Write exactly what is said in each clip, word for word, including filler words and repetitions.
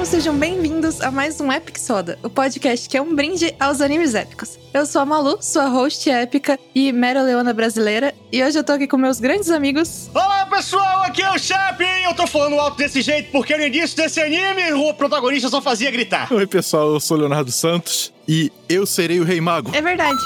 Então sejam bem-vindos a mais um Epic Soda, o podcast que é um brinde aos animes épicos. Eu sou a Malu, sua host épica e mera leona brasileira, e hoje eu tô aqui com meus grandes amigos. Olá pessoal, aqui é o Chapping. Eu tô falando alto desse jeito porque no início desse anime o protagonista só fazia gritar. Oi pessoal, eu sou o Leonardo Santos e eu serei o Rei Mago. É verdade.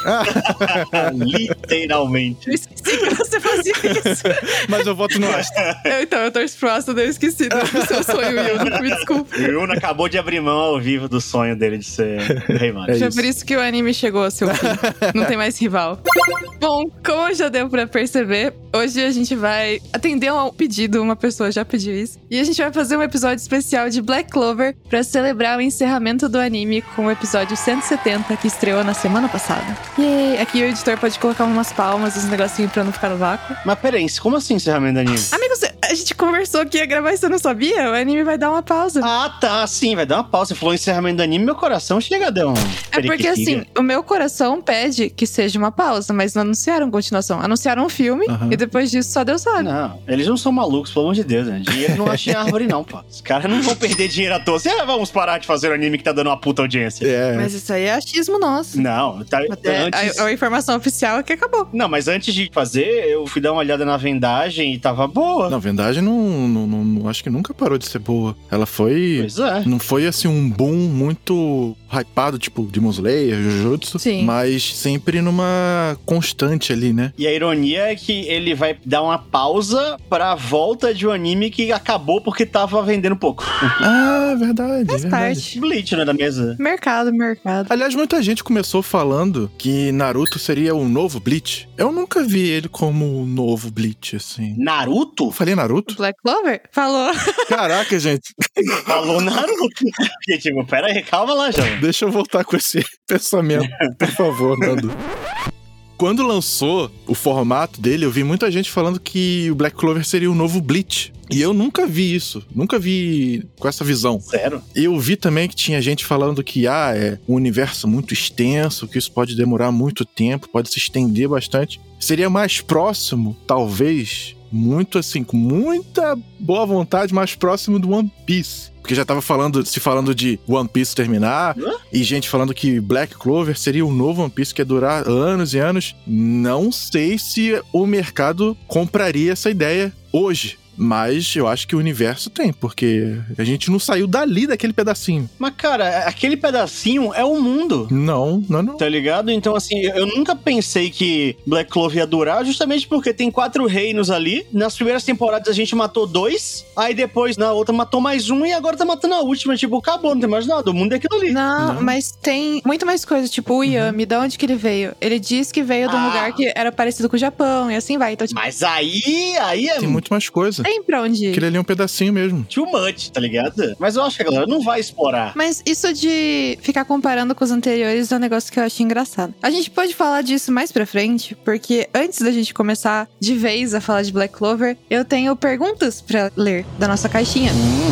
Literalmente. Eu esqueci que você fazia isso. Mas eu voto no Astro. Eu, então, eu torço pro Astro, eu esqueci do seu sonho, Yuna, me desculpa. O Yuna acabou de abrir mão ao vivo do sonho dele de ser Rei Mago. É É por isso que o anime chegou ao seu fim. Não tem mais rival. Bom, como já deu pra perceber, hoje a gente vai atender um pedido, uma pessoa já pediu isso, e a gente vai fazer um episódio especial de Black Clover pra celebrar o encerramento do anime com o episódio cento e setenta, que estreou na semana passada. E aqui o editor pode colocar umas palmas, uns negocinhos pra não ficar no vácuo. Mas peraí, como assim encerramento do anime? Amigos, a gente conversou que ia gravar e você não sabia? O anime vai dar uma pausa. Ah, tá, sim, vai dar uma pausa. Você falou encerramento do anime, meu coração chega a dar um... É porque assim, o meu coração pede que seja uma pausa, mas não anunciaram continuação. Anunciaram um filme Uhum. e depois disso só Deus sabe. Não, eles não são malucos, pelo amor de Deus, né? Dinheiro não acha em árvore não, pô. Os caras não vão perder dinheiro à toa. Assim, ah, vamos parar de fazer o anime que tá dando uma puta audiência. É. Mas isso aí é achismo nosso. Não, tá, Até antes... a, a informação oficial é que acabou. Não, mas antes de fazer, eu fui dar uma olhada na vendagem e tava boa. Na verdade, não, não, não, não- acho que nunca parou de ser boa. Ela foi... Pois é. Não foi assim um boom muito hypado, tipo Demon Slayer, Jujutsu. Sim. Mas sempre numa constante ali, né? E a ironia é que ele vai dar uma pausa pra volta de um anime que acabou porque tava vendendo pouco. Ah, verdade, Faz verdade. parte. Bleach, né, da mesa. Mercado, mercado. Aliás, muita gente começou falando que Naruto seria o novo Bleach. Eu nunca vi ele como o novo Bleach, assim. Naruto? Eu falei Naruto? Black Clover? Falou. Caraca, gente. Falou Naruto. Porque, tipo, pera aí, calma lá, já. Deixa eu voltar com esse pensamento, por favor, Nando. Quando lançou o formato dele, eu vi muita gente falando que o Black Clover seria o novo Bleach. E eu nunca vi isso, nunca vi com essa visão. Sério? Eu vi também que tinha gente falando que ah, é um universo muito extenso, que isso pode demorar muito tempo, pode se estender bastante. Seria mais próximo, talvez, muito assim, com muita boa vontade, mais próximo do One Piece. Porque já tava falando, se falando de One Piece terminar, Hã? e gente falando que Black Clover seria o novo One Piece que ia durar anos e anos. Não sei se o mercado compraria essa ideia hoje. Mas eu acho que o universo tem, porque a gente não saiu dali daquele pedacinho. Mas, cara, aquele pedacinho é o mundo. Não, não, não. Tá ligado? Então, assim, eu nunca pensei que Black Clover ia durar, justamente porque tem quatro reinos ali. Nas primeiras temporadas a gente matou dois, aí depois na outra matou mais um e agora tá matando a última. Tipo, acabou, não tem mais nada. O mundo é aquilo ali. Não, Não. mas tem muito mais coisa. Tipo, o Yami, de onde que ele veio? Ele diz que veio de um Ah. lugar que era parecido com o Japão e assim vai. Então, tipo, Mas aí, aí é Tem muito mais coisa. tem pra onde ir. Aquele ali é um pedacinho mesmo. too much, tá ligado? Mas eu acho que a galera não vai explorar. Mas isso de ficar comparando com os anteriores é um negócio que eu acho engraçado. A gente pode falar disso mais pra frente, porque antes da gente começar de vez a falar de Black Clover, eu tenho perguntas pra ler da nossa caixinha.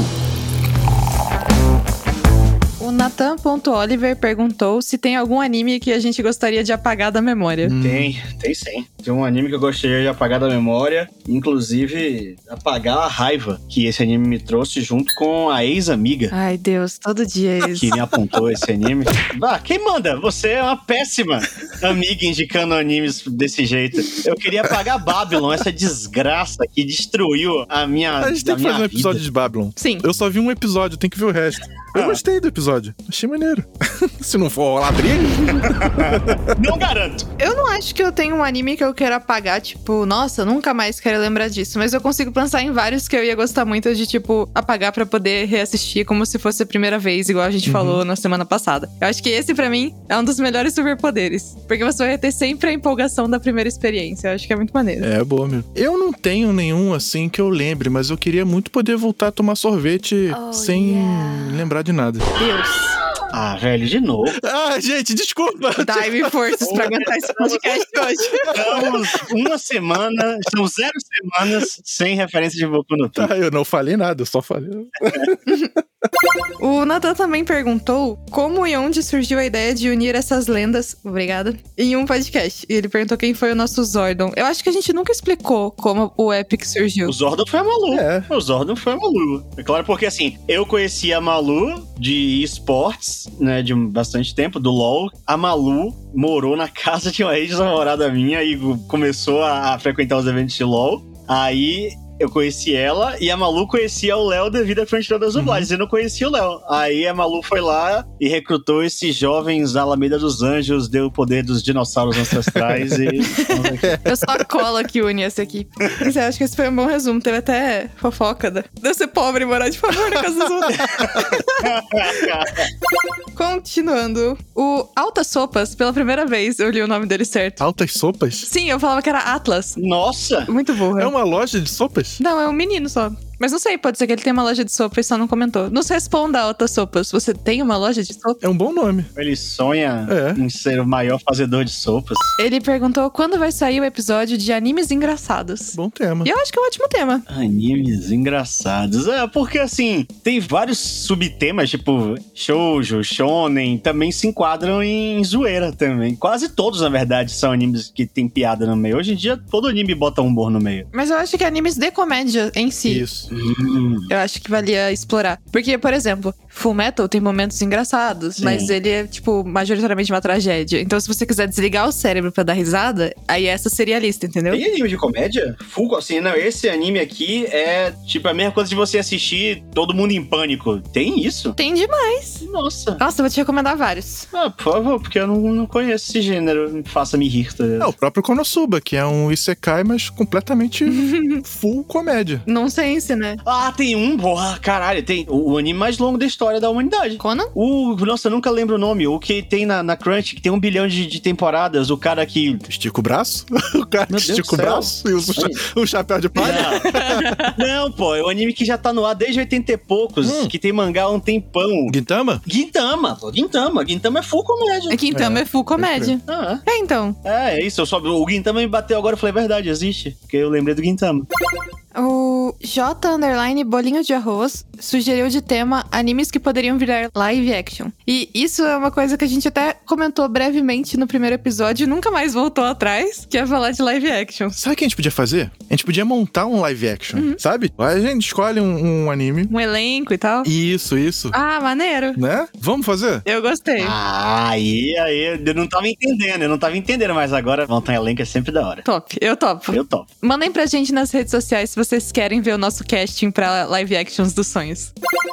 O Nathan.Oliver perguntou se tem algum anime que a gente gostaria de apagar da memória. Hum. Tem, tem sim. Tem um anime que eu gostaria de apagar da memória, inclusive apagar a raiva que esse anime me trouxe junto com a ex-amiga Ai, Deus, todo dia é isso. que me apontou esse anime. Ah, quem manda? Você é uma péssima amiga indicando animes desse jeito. Eu queria apagar Babylon, essa desgraça que destruiu a minha A gente tem a que minha fazer um episódio vida. de Babylon. Sim. Eu só vi um episódio, tem que ver o resto. Eu Ah. gostei do episódio. Achei maneiro. Se não for rolar briga. Não garanto. Eu não acho que eu tenho um anime que eu quero apagar, tipo, nossa, eu nunca mais quero lembrar disso. Mas eu consigo pensar em vários que eu ia gostar muito de, tipo, apagar pra poder reassistir como se fosse a primeira vez, igual a gente Uhum. falou na semana passada. Eu acho que esse, pra mim, é um dos melhores superpoderes. Porque você vai ter sempre a empolgação da primeira experiência. Eu acho que é muito maneiro. É, boa mesmo. Eu não tenho nenhum assim que eu lembre, mas eu queria muito poder voltar a tomar sorvete Oh, sem yeah. lembrar de nada. Deus. Ah, velho, de novo. Ah, gente, desculpa. Dá-me forças pra aguentar esse podcast hoje. Estamos uma semana, estamos zero semanas sem referência de Boku no Pico. Tá, eu não falei nada, eu só falei. O Nathan também perguntou como e onde surgiu a ideia de unir essas lendas, obrigada, em um podcast. E ele perguntou quem foi o nosso Zordon. Eu acho que a gente nunca explicou como o Epic surgiu. O Zordon foi a Malu. É. O Zordon foi a Malu. É claro, porque assim, eu conheci a Malu de esportes, né, de bastante tempo, do LoL. A Malu morou na casa de uma ex-namorada minha e começou a frequentar os eventos de LoL. Aí eu conheci ela e a Malu conhecia o Léo devido à frente das dublagens. Uhum. Eu não conhecia o Léo. Aí a Malu foi lá e recrutou esses jovens da Alameda dos Anjos, deu o poder dos dinossauros ancestrais e... Eu só a cola que une essa equipe. Mas eu acho que esse foi um bom resumo. Teve até fofoca da... de eu ser pobre e morar de favor na casa dos outros. Continuando. O Altas Sopas, pela primeira vez eu li o nome dele certo. Altas Sopas? Sim, eu falava que era Atlas. Nossa! Muito burra. É uma loja de sopas? Não, é um menino só. Mas não sei, pode ser que ele tenha uma loja de sopa e só não comentou. Nos responda, Altas Sopas. Você tem uma loja de sopa? É um bom nome. Ele sonha é. em ser o maior fazedor de sopas. Ele perguntou quando vai sair o episódio de animes engraçados. Bom tema. E eu acho que é um ótimo tema. Animes engraçados. É, porque assim, tem vários subtemas, tipo shoujo, shonen, também se enquadram em zoeira também. Quase todos, na verdade, são animes que tem piada no meio. Hoje em dia, todo anime bota humor no meio. Mas eu acho que animes de comédia em si. Isso. Hum. Eu acho que valia explorar. Porque, por exemplo, Fullmetal tem momentos engraçados, Sim. mas ele é, tipo, majoritariamente uma tragédia. Então, se você quiser desligar o cérebro pra dar risada, aí essa seria a lista, entendeu? Tem anime de comédia? Full, assim, não, esse anime aqui é, tipo, a mesma coisa de você assistir Todo Mundo em Pânico. Tem isso? Tem demais. Nossa. Nossa, eu vou te recomendar vários. Ah, por favor, porque eu não, não conheço esse gênero. Faça-me rir. Tá? É, o próprio Konosuba, que é um isekai, mas completamente full comédia. Nonsense, né? Ah, tem um, porra, caralho, tem o, o anime mais longo da história da humanidade. Conan? O, nossa, eu nunca lembro o nome. O que tem na, na Crunch, que tem um bilhão de, de temporadas. O cara que... Estica o braço? O cara que estica o braço e usa o, o chapéu de palha? Não. Não, pô, é um anime que já tá no ar desde oitenta e poucos, hum. que tem mangá há um tempão. Gintama? Gintama, pô, Gintama. Gintama é full comédia. É Gintama é, é full comédia. Ah, é, então. É, é isso. Eu só, o Gintama me bateu agora, eu falei, é verdade, existe. Porque eu lembrei do Gintama. O J underline Bolinho de Arroz sugeriu de tema animes que poderiam virar live action. E isso é uma coisa que a gente até comentou brevemente no primeiro episódio e nunca mais voltou atrás, que é falar de live action. Sabe o que a gente podia fazer? A gente podia montar um live action, uhum. sabe? A gente escolhe um, um anime. Um elenco e tal. Isso, isso. Ah, maneiro. Né? Vamos fazer? Eu gostei. Ah, aí, aí, eu não tava entendendo, eu não tava entendendo, mas agora montar um elenco é sempre da hora. Top, eu topo. Eu topo. Mandem pra gente nas redes sociais se vocês querem ver o nosso casting pra live actions dos sonhos.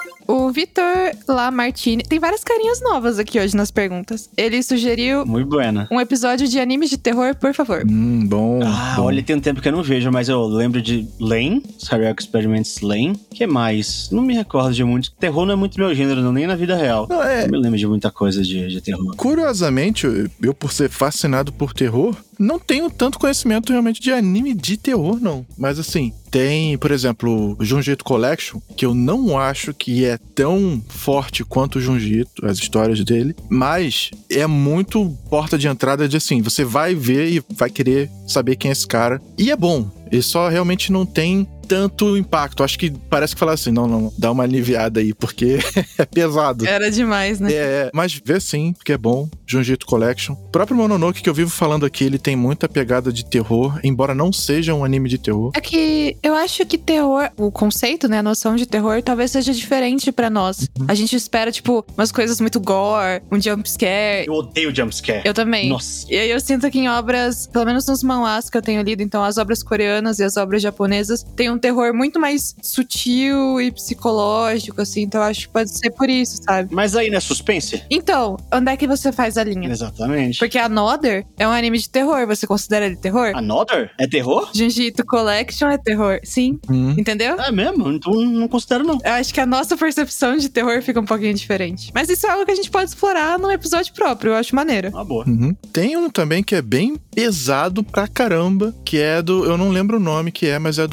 O Vitor Lamartine... Tem várias carinhas novas aqui hoje nas perguntas. Ele sugeriu... Muito buena. Um episódio de animes de terror, por favor. Hum, bom. Ah, bom. Olha, tem um tempo que eu não vejo, mas eu lembro de Lane, Serial Experiments Lane. O que mais? Não me recordo de muito. Terror não é muito meu gênero, não, nem na vida real. Não, é... não me lembro de muita coisa de, de terror. Curiosamente, eu, por ser fascinado por terror, não tenho tanto conhecimento realmente de anime de terror, não. Mas assim... Tem, por exemplo, o Junji Ito Collection, que eu não acho que é tão forte quanto o Junji Ito, as histórias dele, mas é muito porta de entrada de assim, você vai ver e vai querer saber quem é esse cara. E é bom, ele só realmente não tem tanto impacto. Acho que parece que falar assim, não, não, dá uma aliviada aí, porque é pesado. Era demais, né? É, mas vê sim, porque é bom. Junji Ito Collection. O próprio Mononoke, que eu vivo falando aqui, ele tem muita pegada de terror, embora não seja um anime de terror. É que eu acho que terror, o conceito, né, a noção de terror, talvez seja diferente pra nós. Uhum. A gente espera, tipo, umas coisas muito gore, um jumpscare. Eu odeio jumpscare. Eu também. Nossa. E aí eu sinto que em obras, pelo menos nos manhwas que eu tenho lido, então as obras coreanas e as obras japonesas, tem um terror muito mais sutil e psicológico, assim. Então eu acho que pode ser por isso, sabe? Mas aí não é suspense? Então, onde é que você faz a linha? Exatamente. Porque Another é um anime de terror. Você considera ele terror? Another? É terror? Junji Ito Collection é terror. Sim. Hum. Entendeu? É mesmo? Então não considero, não. Eu acho que a nossa percepção de terror fica um pouquinho diferente. Mas isso é algo que a gente pode explorar num episódio próprio. Eu acho maneiro. Ah, boa. Uhum. Tem um também que é bem pesado pra caramba, que é do... Eu não lembro o nome que é, mas é do cara que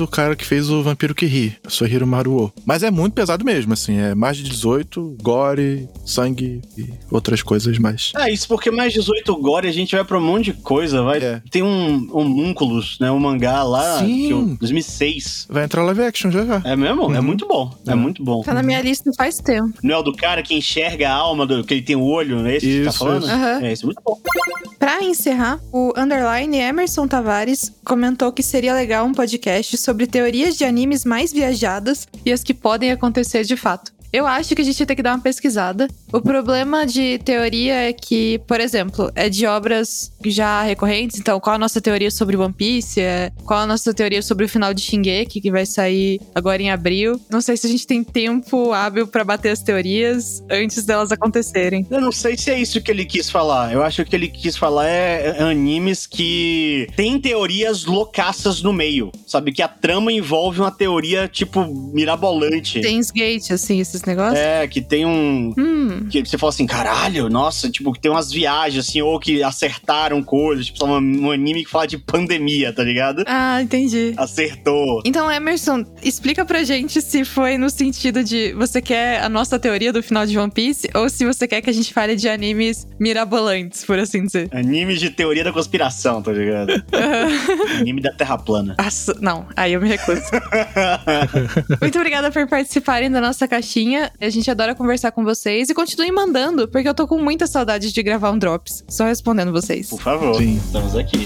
fez o Vampiro que Ri, Sohiro Maruo. Mas é muito pesado mesmo, assim, é mais de dezoito, gore, sangue e outras coisas mais. Ah, isso porque mais dezoito gore a gente vai pra um monte de coisa, vai. É. Tem um Homúnculos, né, um mangá lá, Sim. que eu, dois mil e seis. Vai entrar live action já já. É mesmo? Uhum. É muito bom, é, É. muito bom. Tá na minha lista faz tempo. Não é o do cara que enxerga a alma, do, que ele tem o olho, é esse que você tá Isso, falando? isso. Aham. É, isso é muito bom. Pra encerrar, o underline Emerson Tavares comentou que seria legal um podcast sobre teorias de animes mais viajadas e as que podem acontecer de fato. Eu acho que a gente vai ter que dar uma pesquisada. O problema de teoria é que, por exemplo, é de obras já recorrentes. Então, qual a nossa teoria sobre One Piece? É, qual a nossa teoria sobre o final de Shingeki, que vai sair agora em abril? Não sei se a gente tem tempo hábil pra bater as teorias antes delas acontecerem. Eu não sei se é isso que ele quis falar. Eu acho que o que ele quis falar é animes que tem teorias loucaças no meio. Sabe? Que a trama envolve uma teoria, tipo, mirabolante. Steins Gate, assim, esses negócios. É, que tem um... Hum. Que você fala assim, caralho, nossa, tipo, que tem umas viagens, assim, ou que acertaram coisas. Tipo, um, um anime que fala de pandemia, tá ligado? Ah, entendi. Acertou. Então, Emerson, explica pra gente se foi no sentido de você quer a nossa teoria do final de One Piece ou se você quer que a gente fale de animes mirabolantes, por assim dizer. Anime de teoria da conspiração, tá ligado? Anime da Terra plana. Nossa, não, aí eu me recuso. Muito obrigada por participarem da nossa caixinha. A gente adora conversar com vocês e continuem mandando, porque eu tô com muita saudade de gravar um Drops. Só respondendo vocês. Por favor, Sim. estamos aqui.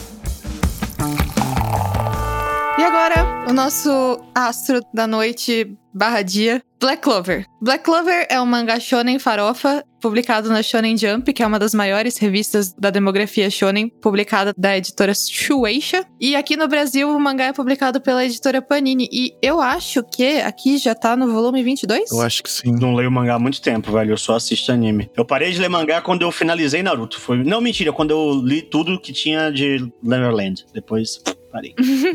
E agora, o nosso astro da noite barra dia, Black Clover. Black Clover é um mangá shonen farofa, publicado na Shonen Jump, que é uma das maiores revistas da demografia shonen, publicada da editora Shueisha. E aqui no Brasil, o mangá é publicado pela editora Panini. E eu acho que aqui já tá no volume vinte e dois? Eu acho que sim. Não leio mangá há muito tempo, velho. Eu só assisto anime. Eu parei de ler mangá quando eu finalizei Naruto. Foi... Não, mentira. Quando eu li tudo que tinha de Neverland. Depois, parei.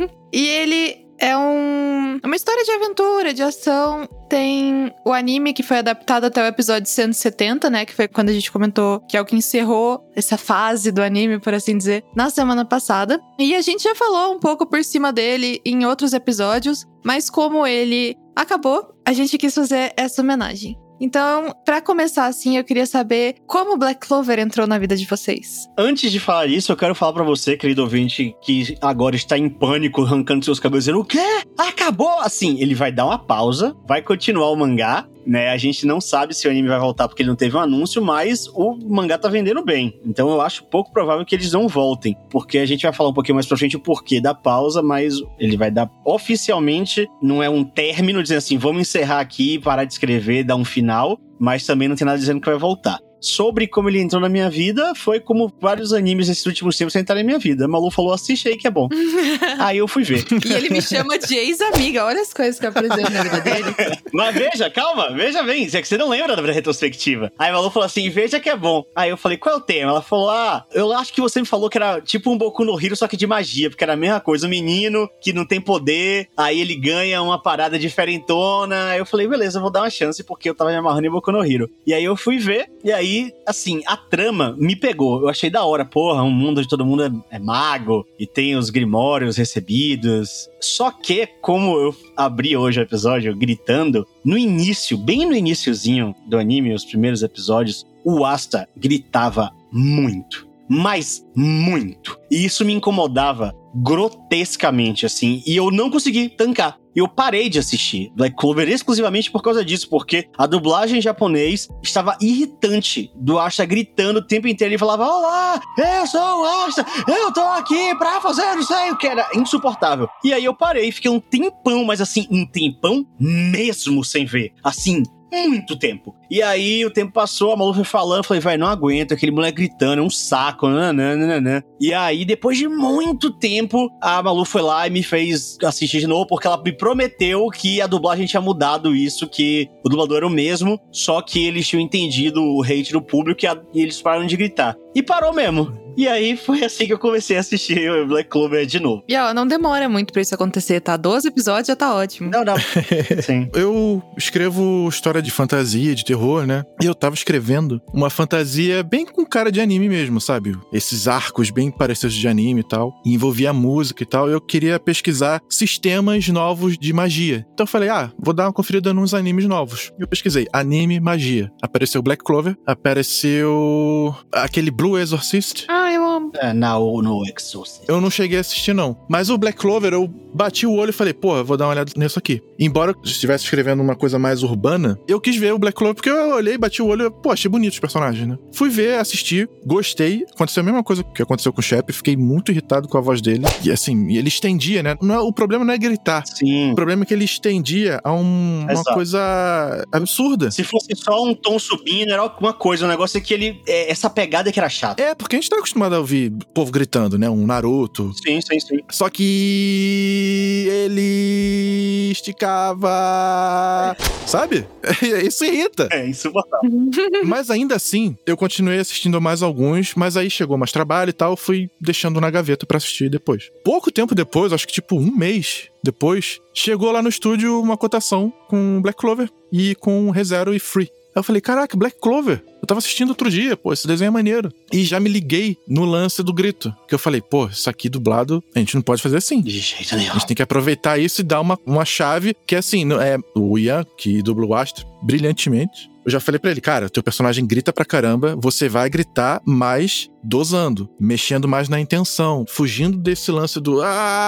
E ele é um, uma história de aventura, de ação. Tem o anime que foi adaptado até o episódio cento e setenta, né? Que foi quando a gente comentou que é o que encerrou essa fase do anime, por assim dizer, na semana passada. E a gente já falou um pouco por cima dele em outros episódios, mas como ele acabou, a gente quis fazer essa homenagem. Então, pra começar assim, eu queria saber como Black Clover entrou na vida de vocês. Antes de falar isso, eu quero falar pra você, querido ouvinte, que agora está em pânico, arrancando seus cabelos, dizendo, o quê? Acabou? Assim, ele vai dar uma pausa, vai continuar o mangá, né? A gente não sabe se o anime vai voltar porque ele não teve um anúncio, mas o mangá tá vendendo bem. Então eu acho pouco provável que eles não voltem, porque a gente vai falar um pouquinho mais pra frente o porquê da pausa, mas ele vai dar oficialmente, não é um término dizendo assim, vamos encerrar aqui, parar de escrever, dar um final, mas também não tem nada dizendo que vai voltar. Sobre como ele entrou na minha vida, foi como vários animes nesses últimos tempos entraram na minha vida. A Malu falou, assiste aí que é bom. Aí eu fui ver. E ele me chama de ex-amiga. Olha as coisas que eu apresento na vida dele. Mas veja, calma, veja bem. É que você não lembra da retrospectiva. Aí a Malu falou assim, veja que é bom. Aí eu falei, qual é o tema? Ela falou, ah, eu acho que você me falou que era tipo um Boku no Hero, só que de magia. Porque era a mesma coisa, um menino que não tem poder, aí ele ganha uma parada diferentona. Aí eu falei, beleza, eu vou dar uma chance, porque eu tava me amarrando em Boku no Hero. E aí eu fui ver, e aí E, assim, a trama me pegou. Eu achei da hora, porra, um mundo onde todo mundo é, é mago e tem os grimórios recebidos. Só que, como eu abri hoje o episódio gritando, no início, bem no iniciozinho do anime, os primeiros episódios, o Asta gritava muito. Mas muito. E isso me incomodava grotescamente, assim. E eu não consegui tancar. Eu parei de assistir Black Clover exclusivamente por causa disso, porque a dublagem em japonês estava irritante do Asta gritando o tempo inteiro. Ele falava, olá, eu sou o Asta, eu tô aqui pra fazer não sei o que. Era insuportável. E aí eu parei, fiquei um tempão, mas assim, um tempão mesmo sem ver. Assim, muito tempo. E aí o tempo passou, a Malu foi falando, eu falei, vai, não aguento, aquele moleque gritando, é um saco, nananana. E aí, depois de muito tempo, a Malu foi lá e me fez assistir de novo, porque ela me prometeu que a dublagem tinha mudado isso, que o dublador era o mesmo, só que eles tinham entendido o hate do público e, a, e eles pararam de gritar. E parou mesmo. E aí foi assim que eu comecei a assistir o Black Clover de novo. E ó, não demora muito pra isso acontecer, tá? doze episódios já tá ótimo. Não, não. Sim. Eu escrevo história de fantasia, de terror, né? E eu tava escrevendo uma fantasia bem com cara de anime mesmo, sabe? Esses arcos bem parecidos de anime e tal. E envolvia música e tal. Eu queria pesquisar sistemas novos de magia. Então eu falei, ah, vou dar uma conferida nos animes novos. Eu pesquisei, anime, magia. Apareceu Black Clover, apareceu aquele Blue Exorcist. Ah, eu amo. É, no, no Exorcist. Eu não cheguei a assistir, não. Mas o Black Clover, eu bati o olho e falei, pô, vou dar uma olhada nisso aqui. Embora eu estivesse escrevendo uma coisa mais urbana, eu quis ver o Black Clover, porque eu olhei, bati o olho e, pô, achei bonito os personagens, né? Fui ver, assisti, gostei. Aconteceu a mesma coisa que aconteceu com o Shep, fiquei muito irritado com a voz dele. E assim, ele estendia, né? Não é, o problema não é gritar. Sim. O problema é que ele estendia a um, uma Exato. coisa absurda. Se fosse só um tom subindo, era alguma coisa. O negócio é que ele... É, essa pegada que era chata. É, porque a gente tá acostumado a ouvir o povo gritando, né? Um Naruto. Sim, sim, sim. Só que ele esticava, sabe? Isso irrita. É, insuportável. Mas ainda assim, eu continuei assistindo mais alguns, mas aí chegou mais trabalho e tal, fui deixando na gaveta pra assistir depois. Pouco tempo depois, acho que tipo um mês depois, chegou lá no estúdio uma cotação com Black Clover e com ReZero e Free. Aí eu falei, caraca, Black Clover. Eu tava assistindo outro dia, pô, esse desenho é maneiro. E já me liguei no lance do grito. Que eu falei, pô, isso aqui dublado, a gente não pode fazer assim. De jeito nenhum. A gente tem que aproveitar isso e dar uma, uma chave que, assim, não- é o Ian, que dubla o Astro, brilhantemente. Eu já falei pra ele, cara, teu personagem grita pra caramba, você vai gritar, mas dosando, mexendo mais na intenção, fugindo desse lance do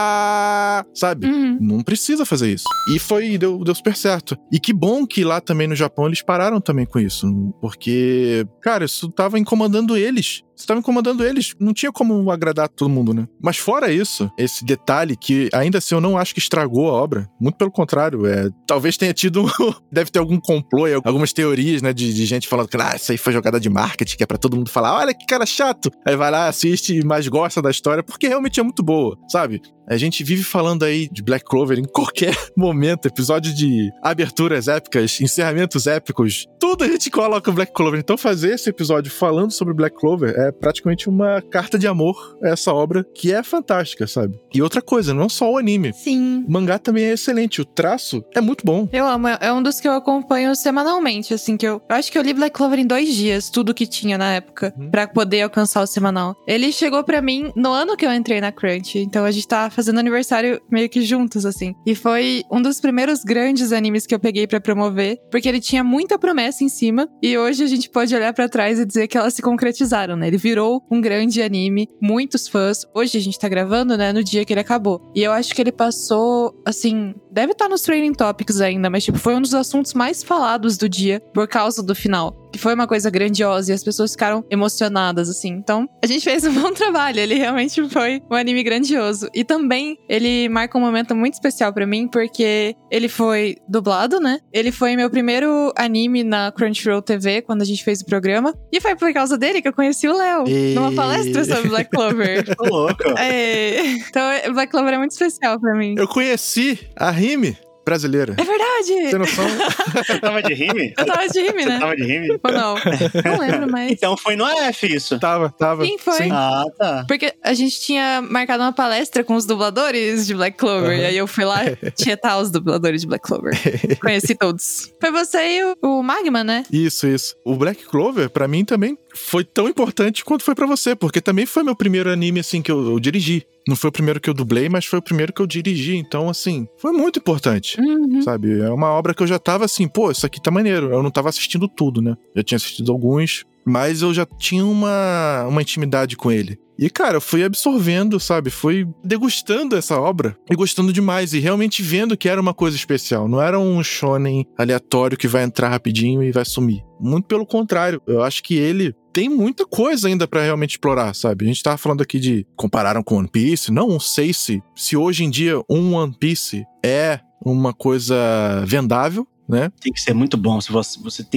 ah, sabe? Uhum. Não precisa fazer isso. E foi, deu, deu super certo. E que bom que lá também no Japão eles pararam também com isso, porque, cara, isso tava incomodando eles. Isso tava incomodando eles. Não tinha como agradar todo mundo, né? Mas fora isso, esse detalhe que ainda assim eu não acho que estragou a obra. Muito pelo contrário, é, talvez tenha tido, deve ter algum complô, e algumas teorias, né, de, de gente falando que ah, isso aí foi jogada de marketing, que é pra todo mundo falar, olha que cara chato. Aí vai lá, assiste, mas gosta da história, porque realmente é muito boa, sabe? A gente vive falando aí de Black Clover em qualquer momento, episódio de aberturas épicas, encerramentos épicos, tudo a gente coloca o Black Clover. Então fazer esse episódio falando sobre Black Clover é praticamente uma carta de amor a essa obra, que é fantástica, sabe? E outra coisa, não só o anime. Sim. O mangá também é excelente, o traço é muito bom. Eu amo, é um dos que eu acompanho semanalmente, assim, que eu, eu acho que eu li Black Clover em dois dias, tudo que tinha na época, Uhum. pra poder alcançar o semanal. Ele chegou pra mim no ano que eu entrei na Crunch, então a gente tá fazendo aniversário meio que juntos, assim. E foi um dos primeiros grandes animes que eu peguei pra promover, porque ele tinha muita promessa em cima, e hoje a gente pode olhar pra trás e dizer que elas se concretizaram, né? Ele virou um grande anime, muitos fãs. Hoje a gente tá gravando, né, no dia que ele acabou. E eu acho que ele passou, assim, deve estar nos trending topics ainda, mas tipo, foi um dos assuntos mais falados do dia por causa do final. Que foi uma coisa grandiosa e as pessoas ficaram emocionadas, assim. Então, a gente fez um bom trabalho. Ele realmente foi um anime grandioso. E também, ele marca um momento muito especial pra mim, porque ele foi dublado, né? Ele foi meu primeiro anime na Crunchyroll T V, quando a gente fez o programa. E foi por causa dele que eu conheci o Léo, E- numa palestra sobre Black Clover. Tô louco. É, então, Black Clover é muito especial pra mim. Eu conheci a Rime brasileira. É verdade! Tem noção? Você tava de rime? Eu tava de rime, Você né? tava de rime? Ou não? Não lembro, mas... Então foi no A F isso. Tava, tava. Sim, foi. Ah, tá. Porque a gente tinha marcado uma palestra com os dubladores de Black Clover. Uhum. E aí eu fui lá tietar os dubladores de Black Clover. Conheci todos. Foi você e o, o Magma, né? Isso, isso. O Black Clover, pra mim, também foi tão importante quanto foi pra você, porque também foi meu primeiro anime, assim, que eu, eu dirigi. Não foi o primeiro que eu dublei, mas foi o primeiro que eu dirigi. Então, assim, foi muito importante, Uhum. sabe? É uma obra que eu já tava assim, pô, isso aqui tá maneiro. Eu não tava assistindo tudo, né? Eu tinha assistido alguns, mas eu já tinha uma, uma intimidade com ele. E, cara, eu fui absorvendo, sabe? Fui degustando essa obra e gostando demais. E realmente vendo que era uma coisa especial. Não era um shonen aleatório que vai entrar rapidinho e vai sumir. Muito pelo contrário. Eu acho que ele tem muita coisa ainda pra realmente explorar, sabe? A gente tava falando aqui de... Compararam com One Piece. Não sei se, se hoje em dia um One Piece é uma coisa vendável, né? Tem que ser muito bom. Se você, você tem que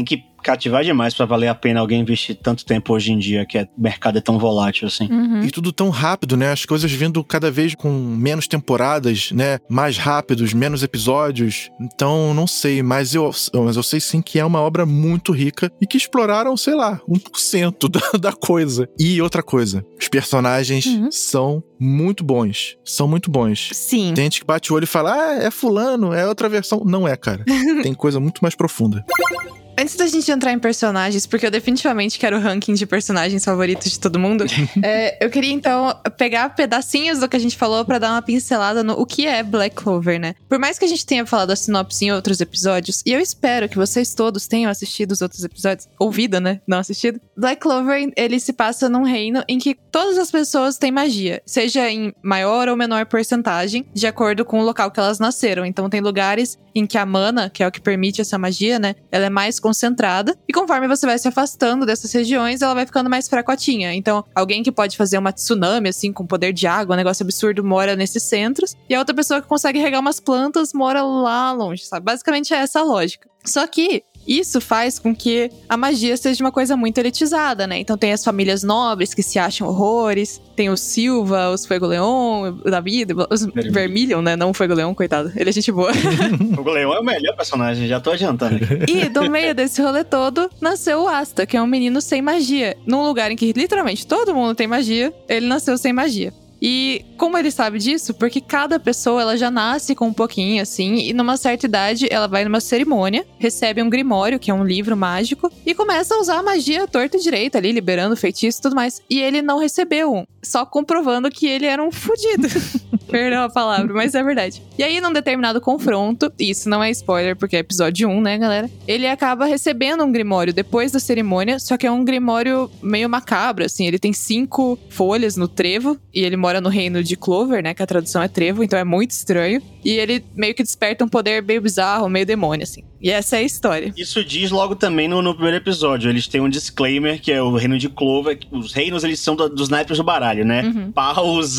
cativar demais pra valer a pena alguém investir tanto tempo hoje em dia, que é, o mercado é tão volátil assim. Uhum. E tudo tão rápido, né? As coisas vindo cada vez com menos temporadas, né? Mais rápidos, menos episódios. Então, não sei, mas eu, mas eu sei sim que é uma obra muito rica e que exploraram, sei lá, um por cento da, da coisa. E outra coisa, os personagens Uhum. são muito bons. São muito bons. Sim. Tem gente que bate o olho e fala, ah, é fulano, é outra versão. Não é, cara. Tem coisa muito mais profunda. Antes da gente entrar em personagens, porque eu definitivamente quero o ranking de personagens favoritos de todo mundo, é, eu queria então pegar pedacinhos do que a gente falou pra dar uma pincelada no o que é Black Clover, né? Por mais que a gente tenha falado a sinopse em outros episódios, e eu espero que vocês todos tenham assistido os outros episódios, ouvido, né? Não assistido. Black Clover, ele se passa num reino em que todas as pessoas têm magia, seja em maior ou menor porcentagem, de acordo com o local que elas nasceram. Então tem lugares em que a mana, que é o que permite essa magia, né? Ela é mais concentrada, e conforme você vai se afastando dessas regiões, ela vai ficando mais fracotinha. Então, alguém que pode fazer uma tsunami, assim, com poder de água, um negócio absurdo, mora nesses centros, e a outra pessoa que consegue regar umas plantas mora lá longe, sabe? Basicamente é essa a lógica. Só que isso faz com que a magia seja uma coisa muito elitizada, né? Então tem as famílias nobres que se acham horrores, tem o Silva, os Fuegoleon, o David, os Vermilion. Vermilion, né? Não o Fuegoleon, coitado. Ele é gente boa. O Leão é o melhor personagem, já tô adiantando aqui. E do meio desse rolê todo, nasceu o Asta, que é um menino sem magia. Num lugar em que literalmente todo mundo tem magia, ele nasceu sem magia. E como ele sabe disso? Porque cada pessoa, ela já nasce com um pouquinho, assim, e numa certa idade, ela vai numa cerimônia, recebe um grimório, que é um livro mágico, e começa a usar a magia torta e direita ali, liberando feitiço e tudo mais. E ele não recebeu um, só comprovando que ele era um fudido. Perdão a palavra, mas é verdade. E aí, num determinado confronto, e isso não é spoiler, porque é episódio um, né, galera? Ele acaba recebendo um grimório depois da cerimônia, só que é um grimório meio macabro, assim. Ele tem cinco folhas no trevo, e ele mora no reino de Clover, né, que a tradução é trevo, então é muito estranho. E ele meio que desperta um poder meio bizarro, meio demônio, assim. E essa é a história. Isso diz logo também no, no primeiro episódio. Eles têm um disclaimer, que é o reino de Clover. Os reinos, eles são do, dos naipes do baralho, né? Uhum. Paus,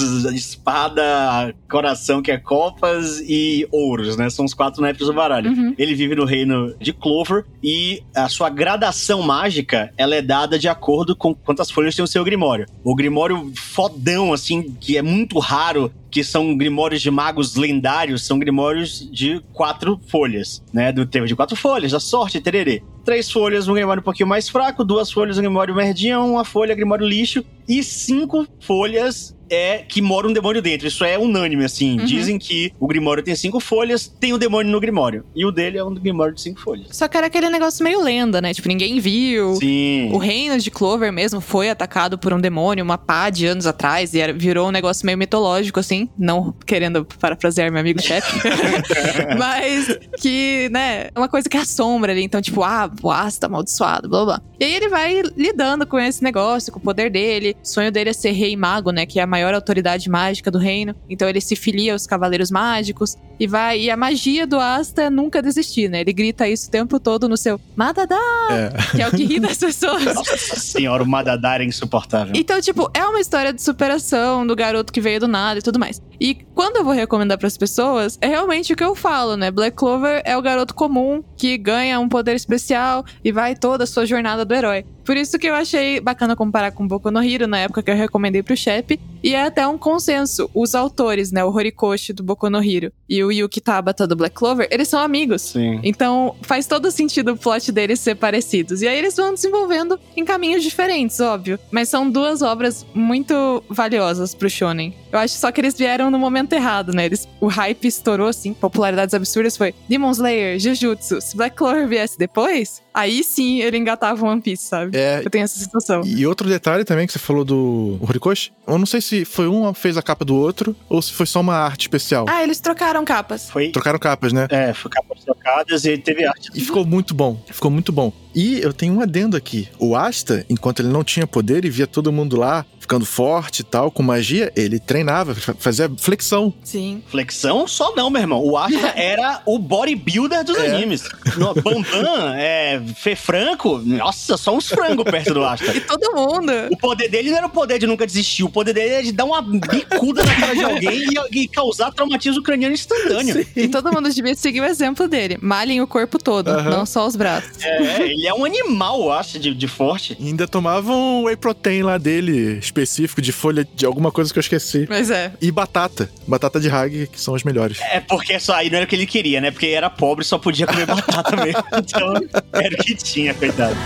espada, coração, que é copas, e ouros, né? São os quatro naipes do baralho. Uhum. Ele vive no reino de Clover, e a sua gradação mágica, ela é dada de acordo com quantas folhas tem o seu grimório. O grimório fodão, assim, que é muito raro, que são grimórios de magos lendários, são grimórios de quatro folhas, né? Do trevo de quatro folhas, da sorte, tererê. Três folhas, um grimório um pouquinho mais fraco, duas folhas, um grimório merdinha, uma folha, grimório lixo, e cinco folhas é que mora um demônio dentro. Isso é unânime, assim. Uhum. Dizem que o grimório tem cinco folhas, tem o demônio no grimório. E o dele é um grimório de cinco folhas. Só que era aquele negócio meio lenda, né? Tipo, ninguém viu. Sim. O reino de Clover mesmo foi atacado por um demônio uma pá de anos atrás, e era, virou um negócio meio mitológico, assim. Não querendo parafrasear meu amigo chefe. Mas que, né, é uma coisa que assombra ali. Então, tipo, ah, o Asta amaldiçoado, blá blá. E aí ele vai lidando com esse negócio, com o poder dele. O sonho dele é ser rei mago, né? Que é a maior autoridade mágica do reino. Então ele se filia aos cavaleiros mágicos. E vai. E a magia do Asta é nunca desistir, né? Ele grita isso o tempo todo no seu Madadá! É. Que é o que ri das pessoas. Nossa senhora, o Madadar é insuportável. Então, tipo, é uma história de superação do garoto que veio do nada e tudo mais. E quando eu vou recomendar pras pessoas, é realmente o que eu falo, né? Black Clover é o garoto comum que ganha um poder especial e vai toda a sua jornada do herói. Por isso que eu achei bacana comparar com Boku no Hero, na época que eu recomendei pro Shep. E é até um consenso. Os autores, né? O Horikoshi do Boku no Hero e o Yuki Tabata do Black Clover, eles são amigos. Sim. Então faz todo sentido o plot deles ser parecidos. E aí eles vão desenvolvendo em caminhos diferentes, óbvio. Mas são duas obras muito valiosas pro shonen. Eu acho só que eles vieram no momento errado, né? Eles, o hype estourou, assim, popularidades absurdas. Foi Demon Slayer, Jujutsu. Se Black Clover viesse depois, aí sim ele engatava One Piece, sabe? É, Eu tenho essa sensação. e outro detalhe também que você falou do Horikoshi, eu não sei se foi um que fez a capa do outro ou se foi só uma arte especial. Ah, eles trocaram capas. Foi. Trocaram capas, né? É, foi capas trocadas e teve arte. E ficou muito bom, ficou muito bom. E eu tenho um adendo aqui. O Asta, enquanto ele não tinha poder e via todo mundo lá ficando forte e tal, com magia, ele treinava, fazia flexão. Sim. Flexão só não, meu irmão. O Asta era o bodybuilder dos é. animes. No Bambam, é, Fê Franco, nossa, só uns frangos perto do Asta. E todo mundo. O poder dele não era o poder de nunca desistir, o poder dele é de dar uma bicuda na cara de alguém e, e causar traumatismo craniano instantâneo. Sim. E todo mundo devia seguir o exemplo dele. Malhem o corpo todo, uhum. não só os braços. É, ele é um animal, eu acho, de, de forte. E ainda tomava um whey protein lá dele, específico, de folha de alguma coisa que eu esqueci. Mas é. E batata. Batata de Hag, que são os melhores. É, porque só aí não era o que ele queria, né? Porque era pobre e só podia comer batata mesmo. Então, era o que tinha, coitado.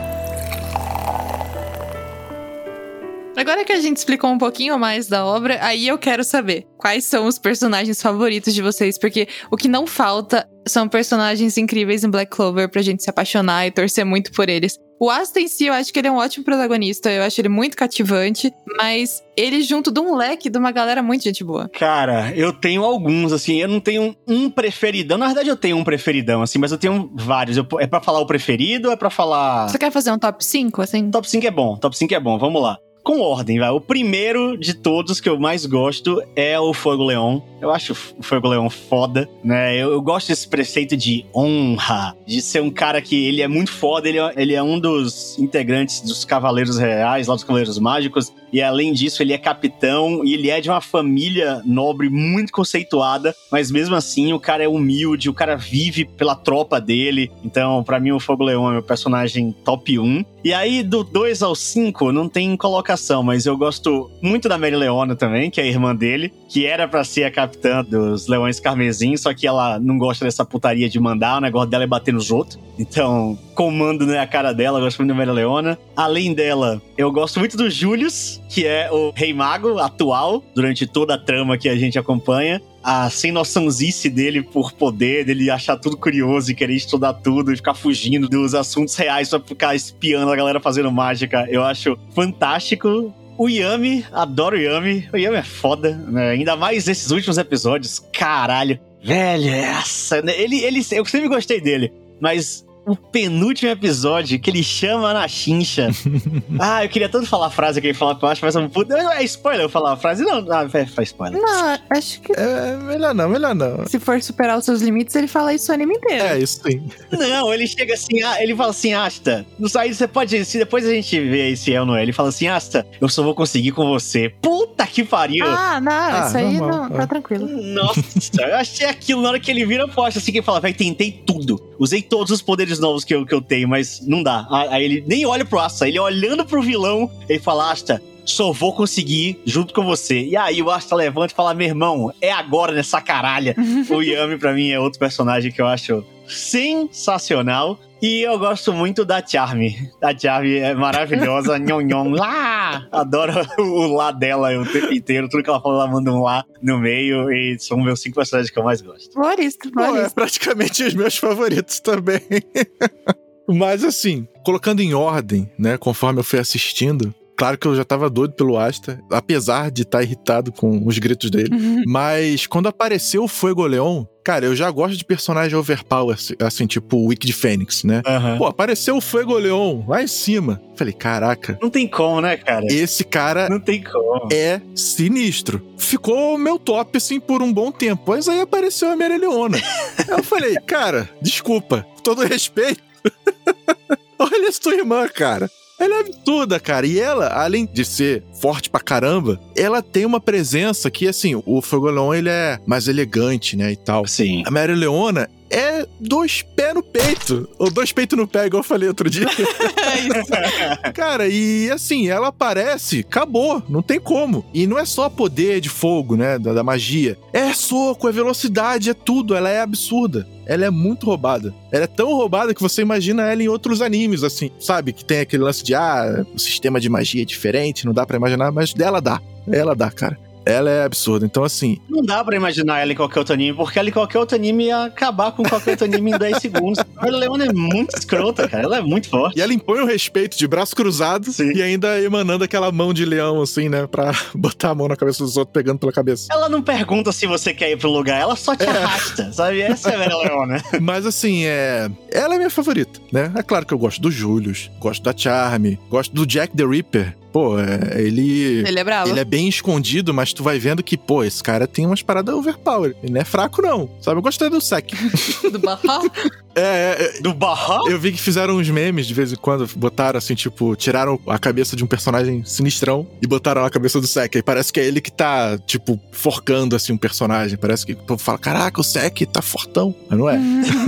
Agora que a gente explicou um pouquinho mais da obra, aí eu quero saber quais são os personagens favoritos de vocês, porque o que não falta são personagens incríveis em Black Clover pra gente se apaixonar e torcer muito por eles. O Asta em si, eu acho que ele é um ótimo protagonista, eu acho ele muito cativante, mas ele junto de um leque de uma galera muito gente boa. Cara, eu tenho alguns, assim, eu não tenho um preferidão, na verdade eu tenho um preferidão, assim, mas eu tenho vários. Eu, é pra falar o preferido ou é pra falar... Você quer fazer um top cinco, assim? Top cinco é bom, top cinco é bom, vamos lá. Com ordem, vai. O primeiro de todos que eu mais gosto é o Fuego Leão. Eu acho o Fuego Leão foda, né? Eu, eu gosto desse preceito de honra, de ser um cara que ele é muito foda, ele é, ele é um dos integrantes dos Cavaleiros Reais, lá dos Cavaleiros Mágicos, e além disso ele é capitão, e ele é de uma família nobre muito conceituada, mas mesmo assim o cara é humilde, o cara vive pela tropa dele, então pra mim o Fuego Leão é meu personagem top um. E aí do dois ao cinco não tem colocação, mas eu gosto muito da Mary Leona também, que é a irmã dele, que era pra ser a capitã dos Leões Carmesim, só que ela não gosta dessa putaria de mandar, o negócio dela é bater nos outros. Então, comando não é a cara dela, eu gosto muito da Mary Leona. Além dela, eu gosto muito do Julius, que é o Rei Mago atual, durante toda a trama que a gente acompanha. A sem noçãozice dele por poder, dele achar tudo curioso e querer estudar tudo e ficar fugindo dos assuntos reais pra ficar espiando a galera fazendo mágica, eu acho fantástico. O Yami, adoro o Yami. O Yami é foda, né? Ainda mais nesses últimos episódios. Caralho. Velho, essa... Ele, ele, eu sempre gostei dele, mas... o penúltimo episódio, que ele chama na chincha. Ah, eu queria tanto falar a frase que ele fala que eu acho, mas um puto. É spoiler eu falar a frase? Não, ah, faz spoiler. Não, acho que... É, melhor não, melhor não. Se for superar os seus limites, ele fala isso o anime inteiro. É, isso sim. Não, ele chega assim, ah, ele fala assim, Asta, não sai, você pode, se depois a gente vê se é ou não é, ele fala assim, Asta, eu só vou conseguir com você. Puta que pariu. Ah, não, ah, isso aí normal, não, tá tranquilo. Nossa, eu achei aquilo na hora que ele vira posta, assim, que ele fala, vai, tentei tudo. Usei todos os poderes novos que eu, que eu tenho, mas não dá. Aí ele nem olha pro Asta, ele olhando pro vilão, ele fala, Asta, só vou conseguir junto com você. E aí o Asta levanta e fala, meu irmão, é agora nessa caralha. O Yami pra mim é outro personagem que eu acho sensacional. E eu gosto muito da Charme. A Charme é maravilhosa. Nhon, nhon, lá! Adoro o lá dela o tempo inteiro. Tudo que ela fala, ela manda um lá no meio. E são meus cinco personagens que eu mais gosto. Florista, florista. É praticamente os meus favoritos também. Mas assim, colocando em ordem, né, conforme eu fui assistindo, claro que eu já tava doido pelo Asta, apesar de estar irritado com os gritos dele. Uhum. Mas quando apareceu o Fuego Leão, cara, eu já gosto de personagem overpower, assim, tipo o Wicked Fênix, né? Uhum. Pô, apareceu o Fuego Leão lá em cima. Falei, caraca. Não tem como, né, cara? Esse cara não tem como. É sinistro. Ficou meu top, assim, por um bom tempo. Mas aí apareceu a Mary Leona. Eu falei, cara, desculpa, com todo respeito. Olha essa tua irmã, cara. Ela é absurda, cara. E ela, além de ser forte pra caramba, ela tem uma presença que, assim, o Fuego Leão, ele é mais elegante, né, e tal. Sim. A Mary Leona é dois pés no peito. Ou dois peitos no pé, igual eu falei outro dia. É isso. Cara, e assim, ela aparece, acabou, não tem como. E não é só poder de fogo, né, da, da magia. É soco, é velocidade, é tudo. Ela é absurda. Ela é muito roubada. Ela é tão roubada que você imagina ela em outros animes, assim, sabe? Que tem aquele lance de, ah, o sistema de magia é diferente, não dá pra imaginar, mas dela dá. Ela dá, cara. Ela é absurda, então assim... Não dá pra imaginar ela em qualquer outro anime, porque ela em qualquer outro anime ia acabar com qualquer outro anime em dez segundos. A Leona é muito escrota, cara, ela é muito forte. E ela impõe o respeito de braço cruzado. Sim. E ainda emanando aquela mão de leão, assim, né, pra botar a mão na cabeça dos outros, pegando pela cabeça. Ela não pergunta se você quer ir pro lugar, ela só te é. arrasta, sabe? Essa é a Leona. Mas assim, é... ela é minha favorita, né? É claro que eu gosto do Julius, gosto da Charme, gosto do Jack the Ripper, Pô, é, ele... Ele é bravo. Ele é bem escondido, mas tu vai vendo que, pô, esse cara tem umas paradas overpower. Ele não é fraco, não. Sabe? Eu gostei do Sek. Do Barra. É, é, Do Barra? eu vi que fizeram uns memes de vez em quando, botaram assim, tipo, tiraram a cabeça de um personagem sinistrão e botaram na cabeça do Sek. E parece que é ele que tá, tipo, forcando, assim, um personagem. Parece que o povo fala, caraca, o Sek tá fortão. Mas não é.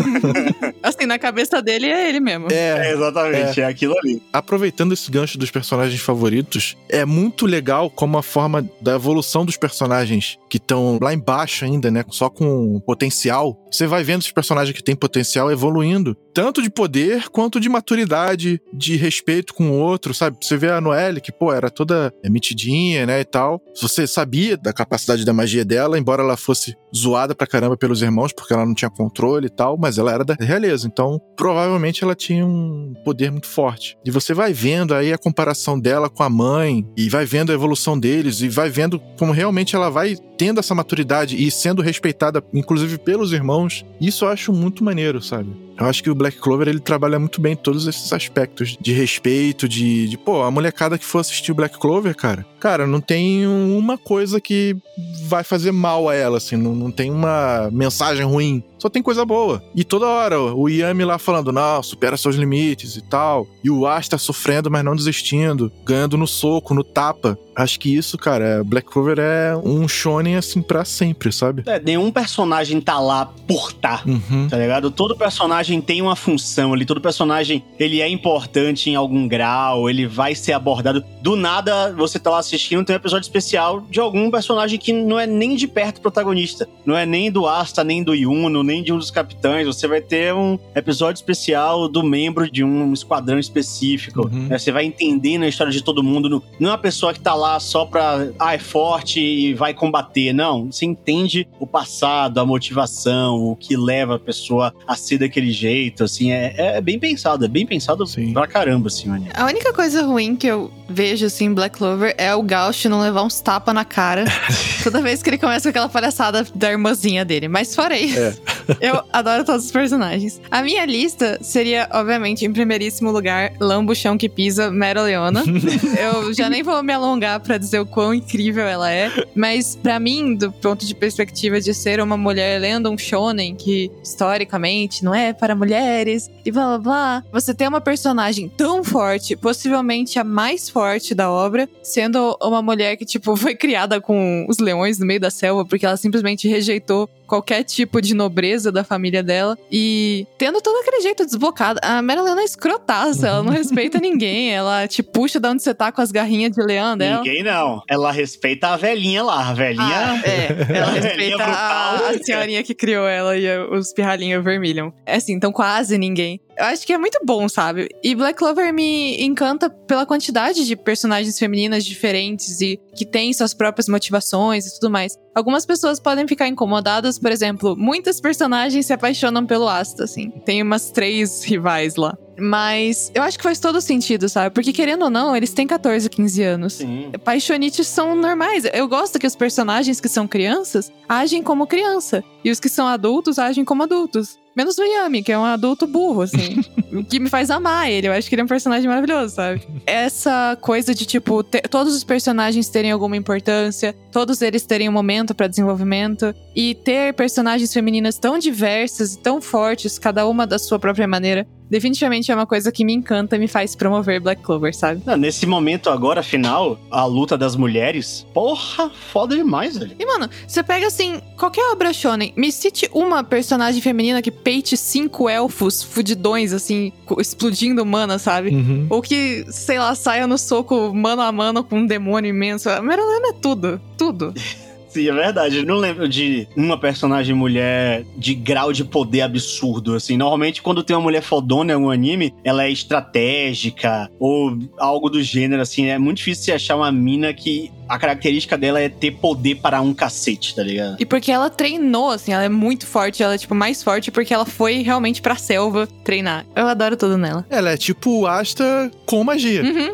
Assim, na cabeça dele é ele mesmo. É, É, exatamente, é. é aquilo ali. aproveitando esse gancho dos personagens favoritos, é muito legal como a forma da evolução dos personagens que estão lá embaixo ainda, né, só com potencial. Você vai vendo esses personagens que têm potencial evoluindo, tanto de poder quanto de maturidade, de respeito com o outro, sabe? Você vê a Noelle, que, pô, era toda metidinha, né, e tal. Você sabia da capacidade da magia dela, embora ela fosse zoada pra caramba pelos irmãos, porque ela não tinha controle e tal, mas ela era da realeza. Então, provavelmente ela tinha um poder muito forte. E você vai vendo aí a comparação dela com a mãe, e vai vendo a evolução deles, e vai vendo como realmente ela vai tendo essa maturidade e sendo respeitada, inclusive pelos irmãos. Isso eu acho muito maneiro, sabe? Eu acho que o Black Clover, ele trabalha muito bem todos esses aspectos de respeito, de, de... Pô, a molecada que for assistir o Black Clover, cara... Cara, não tem uma coisa que vai fazer mal a ela, assim. Não, não tem uma mensagem ruim. Só tem coisa boa. E toda hora, o Yami lá falando, não, supera seus limites e tal. E o Ash tá sofrendo, mas não desistindo. Ganhando no soco, no tapa. Acho que isso, cara, Black Clover é um shonen, assim, pra sempre, sabe? É, nenhum personagem tá lá por tá, Uhum. tá ligado? Todo personagem tem uma função ali, todo personagem, ele é importante em algum grau, ele vai ser abordado. Do nada, você tá lá assistindo, tem um episódio especial de algum personagem que não é nem de perto protagonista. Não é nem do Asta, nem do Yuno, nem de um dos capitães. Você vai ter um episódio especial do membro de um esquadrão específico. Uhum. Né? Você vai entendendo a história de todo mundo. Não é uma pessoa que tá lá só pra, ah, é forte e vai combater. Não, você entende o passado, a motivação, o que leva a pessoa a ser daquele jeito, assim, é, é bem pensado, é bem pensado Sim. pra caramba, assim, mano. A única coisa ruim que eu vejo, assim, em Black Clover é o Gauch não levar uns tapas na cara toda vez que ele começa com aquela palhaçada da irmãzinha dele. Mas fora isso, É. eu adoro todos os personagens. A minha lista seria, obviamente, em primeiríssimo lugar, Lambo Chão que Pisa, Mera Leona. Eu já nem vou me alongar pra dizer o quão incrível ela é, mas pra mim, do ponto de perspectiva de ser uma mulher lendo um shonen que, historicamente, não é para mulheres, e blá blá blá, você tem uma personagem tão forte, possivelmente a mais forte da obra, sendo uma mulher que, tipo, foi criada com os leões no meio da selva, porque ela simplesmente rejeitou qualquer tipo de nobreza da família dela, e tendo todo aquele jeito desbocado. A Mera Leona é escrotaça, ela não respeita ninguém, ela te puxa de onde você tá com as garrinhas de leão dela. Ninguém não. Ela respeita a velhinha lá, a velhinha... Ah, é, ela A velhinha respeita a, brutal. a senhorinha que criou ela e a- os pirralhinhos vermelhos. É assim, então quase ninguém. Eu acho que é muito bom, sabe? E Black Clover me encanta pela quantidade de personagens femininas diferentes e que têm suas próprias motivações e tudo mais. Algumas pessoas podem ficar incomodadas, por exemplo, muitas personagens se apaixonam pelo Asta, assim. Tem umas três rivais lá. Mas eu acho que faz todo sentido, sabe? Porque querendo ou não, eles têm catorze, quinze anos. Sim. Paixonites são normais. Eu gosto que os personagens que são crianças agem como criança. E os que são adultos agem como adultos. Menos o Yami, que é um adulto burro, assim. O que me faz amar ele. Eu acho que ele é um personagem maravilhoso, sabe? Essa coisa de, tipo, ter- todos os personagens terem alguma importância, todos eles terem um momento pra desenvolvimento, e ter personagens femininas tão diversas e tão fortes, cada uma da sua própria maneira, definitivamente é uma coisa que me encanta e me faz promover Black Clover, sabe? Não, nesse momento agora, final, a luta das mulheres, porra, foda demais, velho. E, mano, você pega, assim, qualquer obra shonen, me cite uma personagem feminina que peite cinco elfos fudidões, assim, co- explodindo mana, sabe? Uhum. Ou que, sei lá, saia no soco mano a mano com um demônio imenso. A Mera Leona é tudo, tudo. Sim, é verdade. Eu não lembro de uma personagem mulher de grau de poder absurdo, assim. Normalmente, quando tem uma mulher fodona em algum anime, ela é estratégica ou algo do gênero, assim. É muito difícil você achar uma mina que a característica dela é ter poder para um cacete, tá ligado? E porque ela treinou, assim, ela é muito forte, ela é, tipo, mais forte porque ela foi realmente pra selva treinar. Eu adoro tudo nela. Ela é tipo Asta com magia, Uhum. né?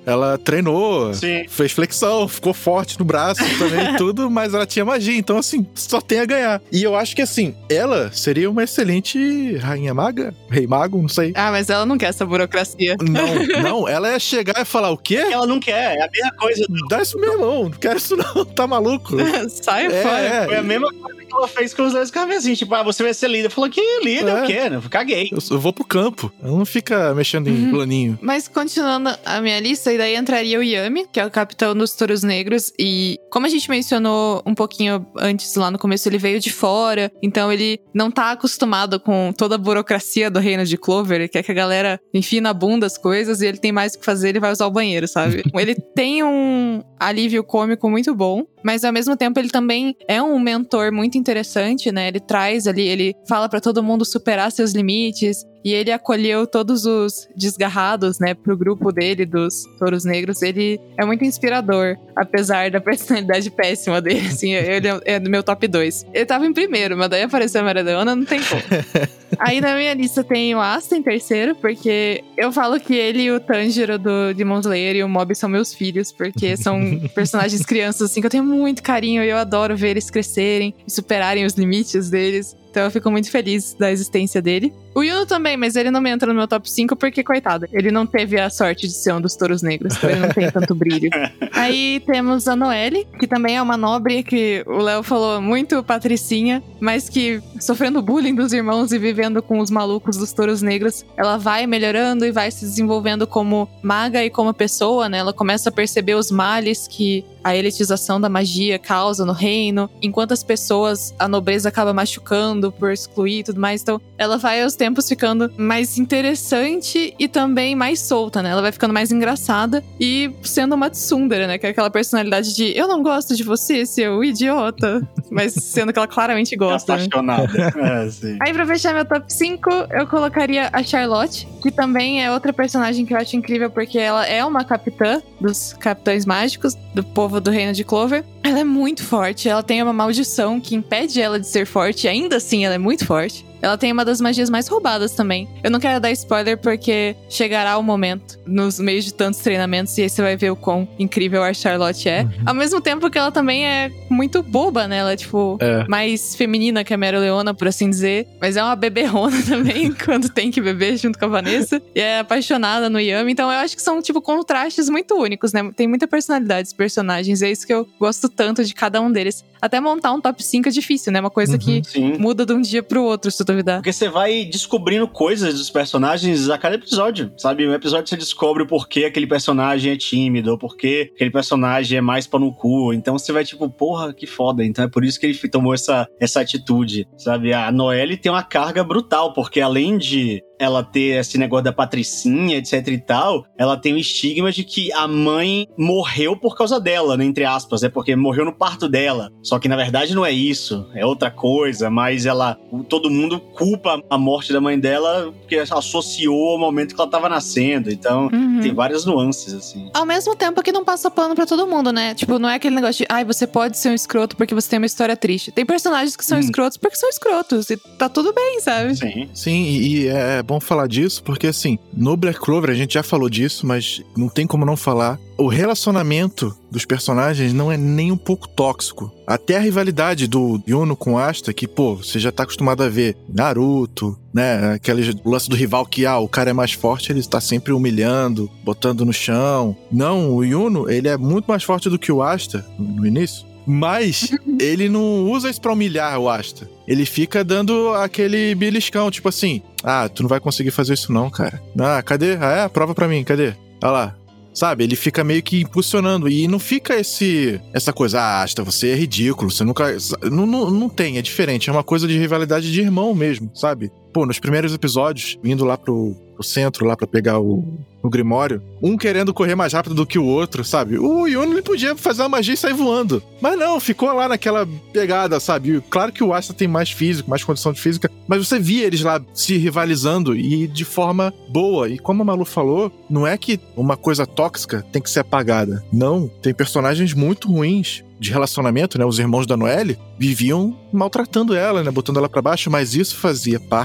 ela treinou, Sim. fez flexão, ficou forte no braço também, tudo, mas ela tinha magia, então assim, só tem a ganhar. E eu acho que assim, ela seria uma excelente rainha maga, rei mago, não sei. Ah, mas ela não quer essa burocracia. Não, não, ela ia chegar e falar o quê? Ela não quer, é a mesma coisa. Do... Dá isso meu irmão, não quero isso não, tá maluco? Sai É, fora. é. Foi a mesma coisa que ela fez com os dois cabezinhos. Tipo, ah, você vai ser líder. Falou que líder É. o quê? Eu caguei. Eu, eu vou pro campo, ela não fica mexendo em Uhum. planinho. Mas continuando a minha lista, e daí entraria o Yami, que é o capitão dos Touros Negros. E como a gente mencionou um pouquinho antes, lá no começo, ele veio de fora. Então ele não tá acostumado com toda a burocracia do reino de Clover. Ele quer que a galera enfie na bunda as coisas e ele tem mais o que fazer, ele vai usar o banheiro, sabe? Ele tem um alívio cômico muito bom, mas ao mesmo tempo ele também é um mentor muito interessante, né? Ele traz ali, ele fala pra todo mundo superar seus limites. E ele acolheu todos os desgarrados, né, pro grupo dele, dos Touros Negros. Ele é muito inspirador, apesar da personalidade péssima dele, assim. Ele é do meu top dois. Ele tava em primeiro, mas daí apareceu a Maradona, não tem como. Aí na minha lista tem o Asta em terceiro, porque eu falo que ele e o Tanjiro do Demon Slayer e o Mob são meus filhos, porque são personagens crianças, assim, que eu tenho muito carinho e eu adoro ver eles crescerem e superarem os limites deles. Então eu fico muito feliz da existência dele. O Yuno também, mas ele não me entra no meu top cinco porque, coitado, ele não teve a sorte de ser um dos Touros Negros, então ele não tem tanto brilho. Aí temos a Noelle, que também é uma nobre, que o Léo falou muito patricinha, mas que sofrendo bullying dos irmãos e vivendo com os malucos dos Touros Negros, ela vai melhorando e vai se desenvolvendo como maga e como pessoa, né? Ela começa a perceber os males que a elitização da magia causa no reino, enquanto as pessoas, a nobreza acaba machucando por excluir e tudo mais. Então, ela vai aos tempos ficando mais interessante e também mais solta, né? Ela vai ficando mais engraçada e sendo uma tsundere, né? Que é aquela personalidade de eu não gosto de você, seu idiota. Mas sendo que ela claramente gosta, né? Apaixonada. É, sim. Aí, pra fechar meu top cinco, eu colocaria a Charlotte, que também é outra personagem que eu acho incrível, porque ela é uma capitã dos Capitães Mágicos, do povo do Reino de Clover. Ela é muito forte, ela tem uma maldição que impede ela de ser forte, e ainda assim ela é muito forte. Ela tem uma das magias mais roubadas também. Eu não quero dar spoiler porque chegará o momento, nos meios de tantos treinamentos, e aí você vai ver o quão incrível a Charlotte é. Uhum. Ao mesmo tempo que ela também é muito boba, né? Ela é, tipo, é. mais feminina que a Mera Leona, por assim dizer. Mas é uma beberrona também, quando tem que beber junto com a Vanessa. E é apaixonada no Yami. Então eu acho que são, tipo, contrastes muito únicos, né? Tem muita personalidade dos personagens. E é isso que eu gosto tanto de cada um deles. Até montar um top cinco é difícil, né? Uma coisa uhum, que sim. muda de um dia pro outro, se tu duvidar. Porque você vai descobrindo coisas dos personagens a cada episódio, sabe? Um episódio você descobre o porquê aquele personagem é tímido, ou porquê aquele personagem é mais pau no cu. Então você vai tipo, porra, que foda. Então é por isso que ele tomou essa, essa atitude, sabe? A Noelle tem uma carga brutal, porque além de ela ter esse negócio da patricinha, etc e tal, ela tem o estigma de que a mãe morreu por causa dela, né, entre aspas, é né, porque morreu no parto dela. Só que na verdade não é isso, é outra coisa, mas ela, todo mundo culpa a morte da mãe dela porque associou ao momento que ela tava nascendo. Então uhum. tem várias nuances, assim. Ao mesmo tempo que não passa pano pra todo mundo, né? Tipo, não é aquele negócio de, ai, você pode ser um escroto porque você tem uma história triste. Tem personagens que são hum. escrotos porque são escrotos e tá tudo bem, sabe? Sim. Sim, e é bom falar disso, porque assim, no Black Clover a gente já falou disso, mas não tem como não falar. O relacionamento dos personagens não é nem um pouco tóxico. Até a rivalidade do Yuno com Asta, que, pô, você já tá acostumado a ver Naruto, né? Aquele lance do rival que, ah, o cara é mais forte, ele tá sempre humilhando, botando no chão. Não, o Yuno, ele é muito mais forte do que o Asta no início. Mas ele não usa isso pra humilhar o Asta. Ele fica dando aquele beliscão, tipo assim, ah, tu não vai conseguir fazer isso não, cara. Ah, cadê? Ah, é? Prova pra mim, cadê? Olha lá. Sabe, ele fica meio que impulsionando. E não fica esse essa coisa, ah, Asta, você é ridículo, você nunca... Não, não, não tem, é diferente. É uma coisa de rivalidade de irmão mesmo, sabe? Pô, nos primeiros episódios, indo lá pro, pro centro, lá pra pegar o, o Grimório, um querendo correr mais rápido do que o outro, sabe? O Yuno, ele podia fazer uma magia e sair voando. Mas não, ficou lá naquela pegada, sabe? Claro que o Asta tem mais físico, mais condição de física, mas você via eles lá se rivalizando e de forma boa. E como a Malu falou, não é que uma coisa tóxica tem que ser apagada. Não, tem personagens muito ruins de relacionamento, né? Os irmãos da Noelle viviam maltratando ela, né? Botando ela pra baixo, mas isso fazia parte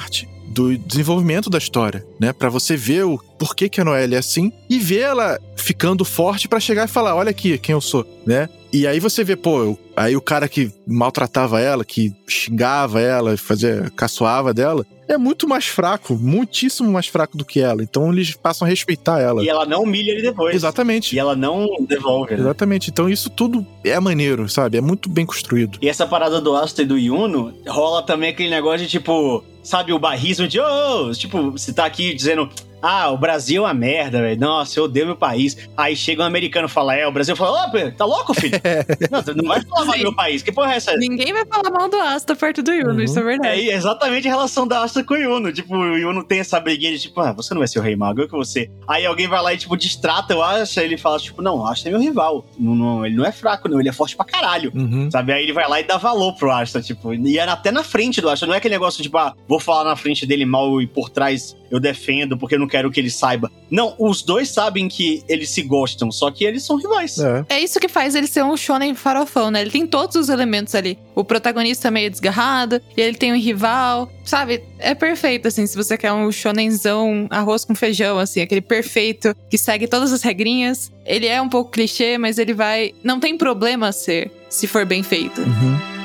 do desenvolvimento da história, né? Pra você ver o porquê que a Noelle é assim e ver ela ficando forte pra chegar e falar, olha aqui quem eu sou, né? E aí você vê, pô, eu, aí o cara que maltratava ela, que xingava ela, fazia, caçoava dela, é muito mais fraco, muitíssimo mais fraco do que ela. Então eles passam a respeitar ela. E ela não humilha ele depois. Exatamente. E ela não devolve, né? Exatamente. Então isso tudo é maneiro, sabe? É muito bem construído. E essa parada do Asta e do Yuno, rola também aquele negócio de, tipo, sabe, o barrismo de, ô, oh, tipo, você tá aqui dizendo... Ah, o Brasil é uma merda, velho. Nossa, eu odeio meu país. Aí chega um americano e fala, é, o Brasil fala, ô, tá louco, filho? Não, você não vai falar mal do meu país. Que porra é essa? Ninguém vai falar mal do Asta perto do Yuno, uhum. Isso é verdade. É exatamente a relação da Asta com o Yuno. Tipo, o Yuno tem essa briguinha de, tipo, ah, você não vai ser o rei mago, eu que você. Aí alguém vai lá e, tipo, distrata o Asta, e ele fala, tipo, não, o Asta é meu rival. Não, não, ele não é fraco, não, ele é forte pra caralho. Uhum. Sabe? Aí ele vai lá e dá valor pro Asta, tipo, e era até na frente do Asta. Não é aquele negócio, tipo, ah, vou falar na frente dele mal e por trás eu defendo porque eu não quero que ele saiba. Não, os dois sabem que eles se gostam, só que eles são rivais. É, é isso que faz ele ser um shonen farofão, né? Ele tem todos os elementos ali. O protagonista meio desgarrado, e ele tem um rival, sabe? É perfeito, assim, se você quer um shonenzão arroz com feijão, assim, aquele perfeito, que segue todas as regrinhas. Ele é um pouco clichê, mas ele vai... Não tem problema ser, se for bem feito. Uhum.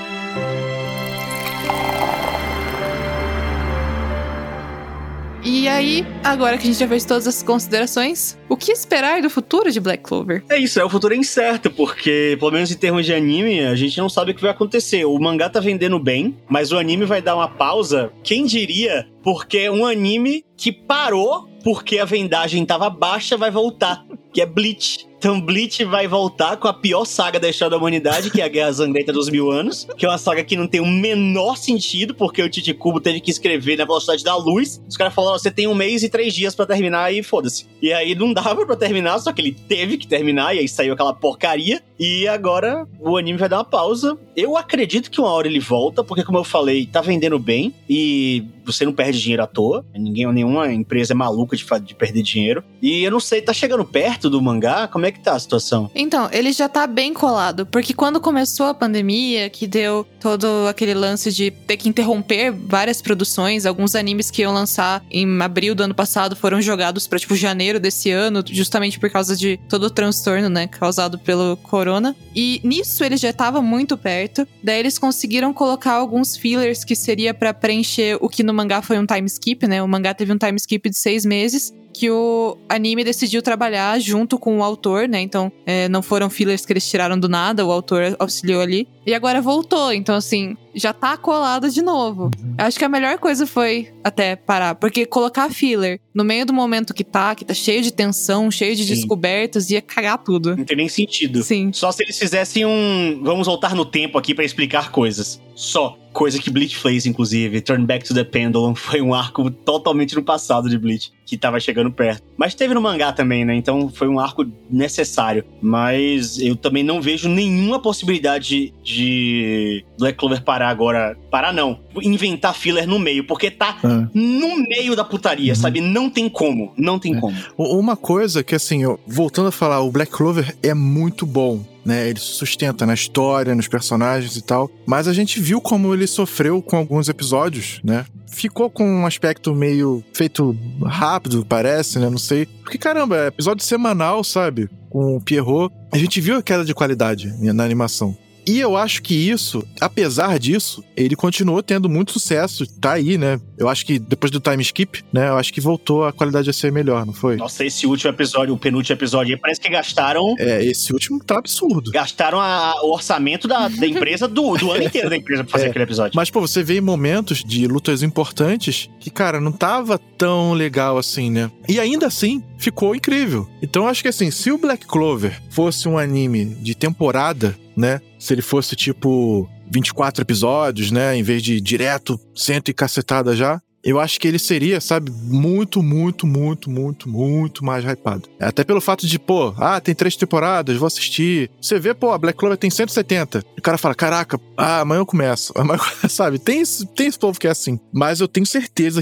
E aí, agora que a gente já fez todas as considerações, o que esperar do futuro de Black Clover? É isso, é, o futuro é incerto, porque, pelo menos em termos de anime, a gente não sabe o que vai acontecer. O mangá tá vendendo bem, mas o anime vai dar uma pausa, quem diria, porque é um anime que parou porque a vendagem tava baixa, vai voltar, que é Bleach. Então Bleach vai voltar com a pior saga da história da humanidade, que é a Guerra Sangrenta dos Mil Anos, que é uma saga que não tem o menor sentido, porque o Tite Kubo teve que escrever na velocidade da luz. Os caras falaram, você tem um mês e três dias pra terminar e foda-se. E aí não dava pra terminar, só que ele teve que terminar, e aí saiu aquela porcaria. E agora o anime vai dar uma pausa. Eu acredito que uma hora ele volta, porque como eu falei, tá vendendo bem, e você não perde dinheiro à toa. Ninguém, nenhuma empresa é maluca de, de perder dinheiro. E eu não sei, tá chegando perto do mangá? Como é que tá a situação? Então, ele já tá bem colado, porque quando começou a pandemia, que deu todo aquele lance de ter que interromper várias produções, alguns animes que iam lançar em abril do ano passado foram jogados pra, tipo, janeiro desse ano, justamente por causa de todo o transtorno, né, causado pelo corona. E nisso ele já tava muito perto, daí eles conseguiram colocar alguns fillers que seria pra preencher o que no mangá foi um time skip, né, o mangá teve um time skip de seis meses, que o anime decidiu trabalhar junto com o autor, né? Então, é, não foram fillers que eles tiraram do nada, o autor auxiliou ali. E agora voltou, então assim, já tá colado de novo. Uhum. Acho que a melhor coisa foi até parar, porque colocar filler no meio do momento que tá, que tá cheio de tensão, cheio de Sim. descobertas, ia cagar tudo. Não tem nem sentido. Sim. Só se eles fizessem um... Vamos voltar no tempo aqui pra explicar coisas. Só. Coisa que Bleach fez, inclusive. Turn Back to the Pendulum foi um arco totalmente no passado de Bleach, que tava chegando perto. Mas teve no mangá também, né? Então foi um arco necessário. Mas eu também não vejo nenhuma possibilidade de Black Clover parar agora. Parar não. Inventar filler no meio, porque tá é. no meio da putaria, uhum. sabe? Não tem como. Não tem é. como. Uma coisa que, assim, eu, voltando a falar, o Black Clover é muito bom. Né, ele se sustenta na história, nos personagens e tal, mas a gente viu como ele sofreu com alguns episódios, né? Ficou com um aspecto meio feito rápido, parece, né? Não sei. Porque, caramba, é episódio semanal, sabe? Com o Pierrot. A gente viu a queda de qualidade na animação. E eu acho que isso, apesar disso, ele continuou tendo muito sucesso, tá aí, né? Eu acho que depois do time skip, né? Eu acho que voltou a qualidade a ser melhor, não foi? Nossa, esse último episódio, o penúltimo episódio aí, parece que gastaram... É, esse último tá absurdo. Gastaram a, o orçamento da, da empresa, do, do ano inteiro da empresa pra fazer é, aquele episódio. Mas, pô, você vê momentos de lutas importantes que, cara, não tava tão legal assim, né? E ainda assim, ficou incrível. Então, eu acho que assim, se o Black Clover fosse um anime de temporada, né? Se ele fosse tipo vinte e quatro episódios, né? Em vez de direto, cento e cacetada já. Eu acho que ele seria, sabe, muito, muito, muito, muito, muito mais hypado. Até pelo fato de, pô, ah, tem três temporadas, vou assistir. Você vê, pô, a Black Clover tem cento e setenta. E o cara fala, caraca, ah, amanhã eu começo. Amanhã, sabe, tem esse, tem esse povo que é assim. Mas eu tenho certeza que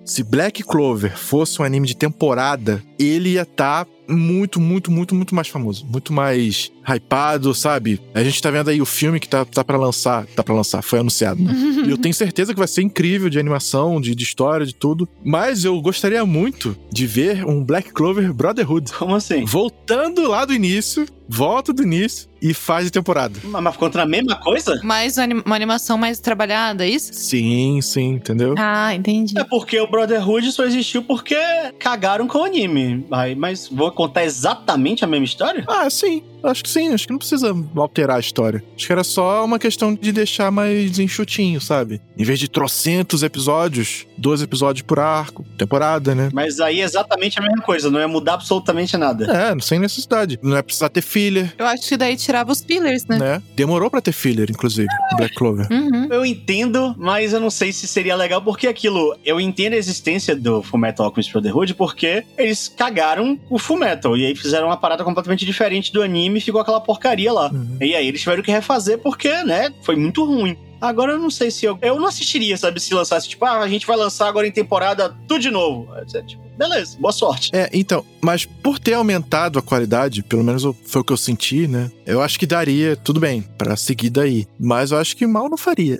Se Black Clover fosse um anime de temporada, ele ia estar... Tá muito, muito, muito, muito mais famoso. Muito mais hypado, sabe? A gente tá vendo aí o filme que tá, tá pra lançar. Tá pra lançar, foi anunciado, né? E eu tenho certeza que vai ser incrível de animação, de, de história, de tudo. Mas eu gostaria muito de ver um Black Clover Brotherhood. Como assim? Voltando lá do início, volta do início e faz a temporada. Mas, mas contra a mesma coisa? Mais uma animação mais trabalhada, é isso? Sim, sim, entendeu? Ah, entendi. É porque o Brotherhood só existiu porque cagaram com o anime. Aí, mas vou contar exatamente a mesma história? Ah, sim. Acho que sim, acho que não precisa alterar a história. Acho que era só uma questão de deixar mais enxutinho, sabe? Em vez de trocentos episódios, dois episódios por arco, temporada, né? Mas aí é exatamente a mesma coisa, não ia mudar absolutamente nada. É, sem necessidade. Não é precisar ter filler, Eu acho que daí tirava os fillers, né? né? Demorou pra ter filler, inclusive, Black Clover. Uhum. Eu entendo, mas eu não sei se seria legal, porque aquilo... Eu entendo a existência do Fullmetal Alchemist Brotherhood, porque eles cagaram o Fullmetal, e aí fizeram uma parada completamente diferente do anime e ficou aquela porcaria lá. Uhum. E aí eles tiveram que refazer porque, né, foi muito ruim. Agora eu não sei se eu... Eu não assistiria, sabe, se lançasse, tipo, ah, a gente vai lançar agora em temporada tudo de novo. É, tipo, beleza, boa sorte. É, então, mas por ter aumentado a qualidade, pelo menos foi o que eu senti, né? Eu acho que daria, tudo bem, pra seguir daí. Mas eu acho que mal não faria.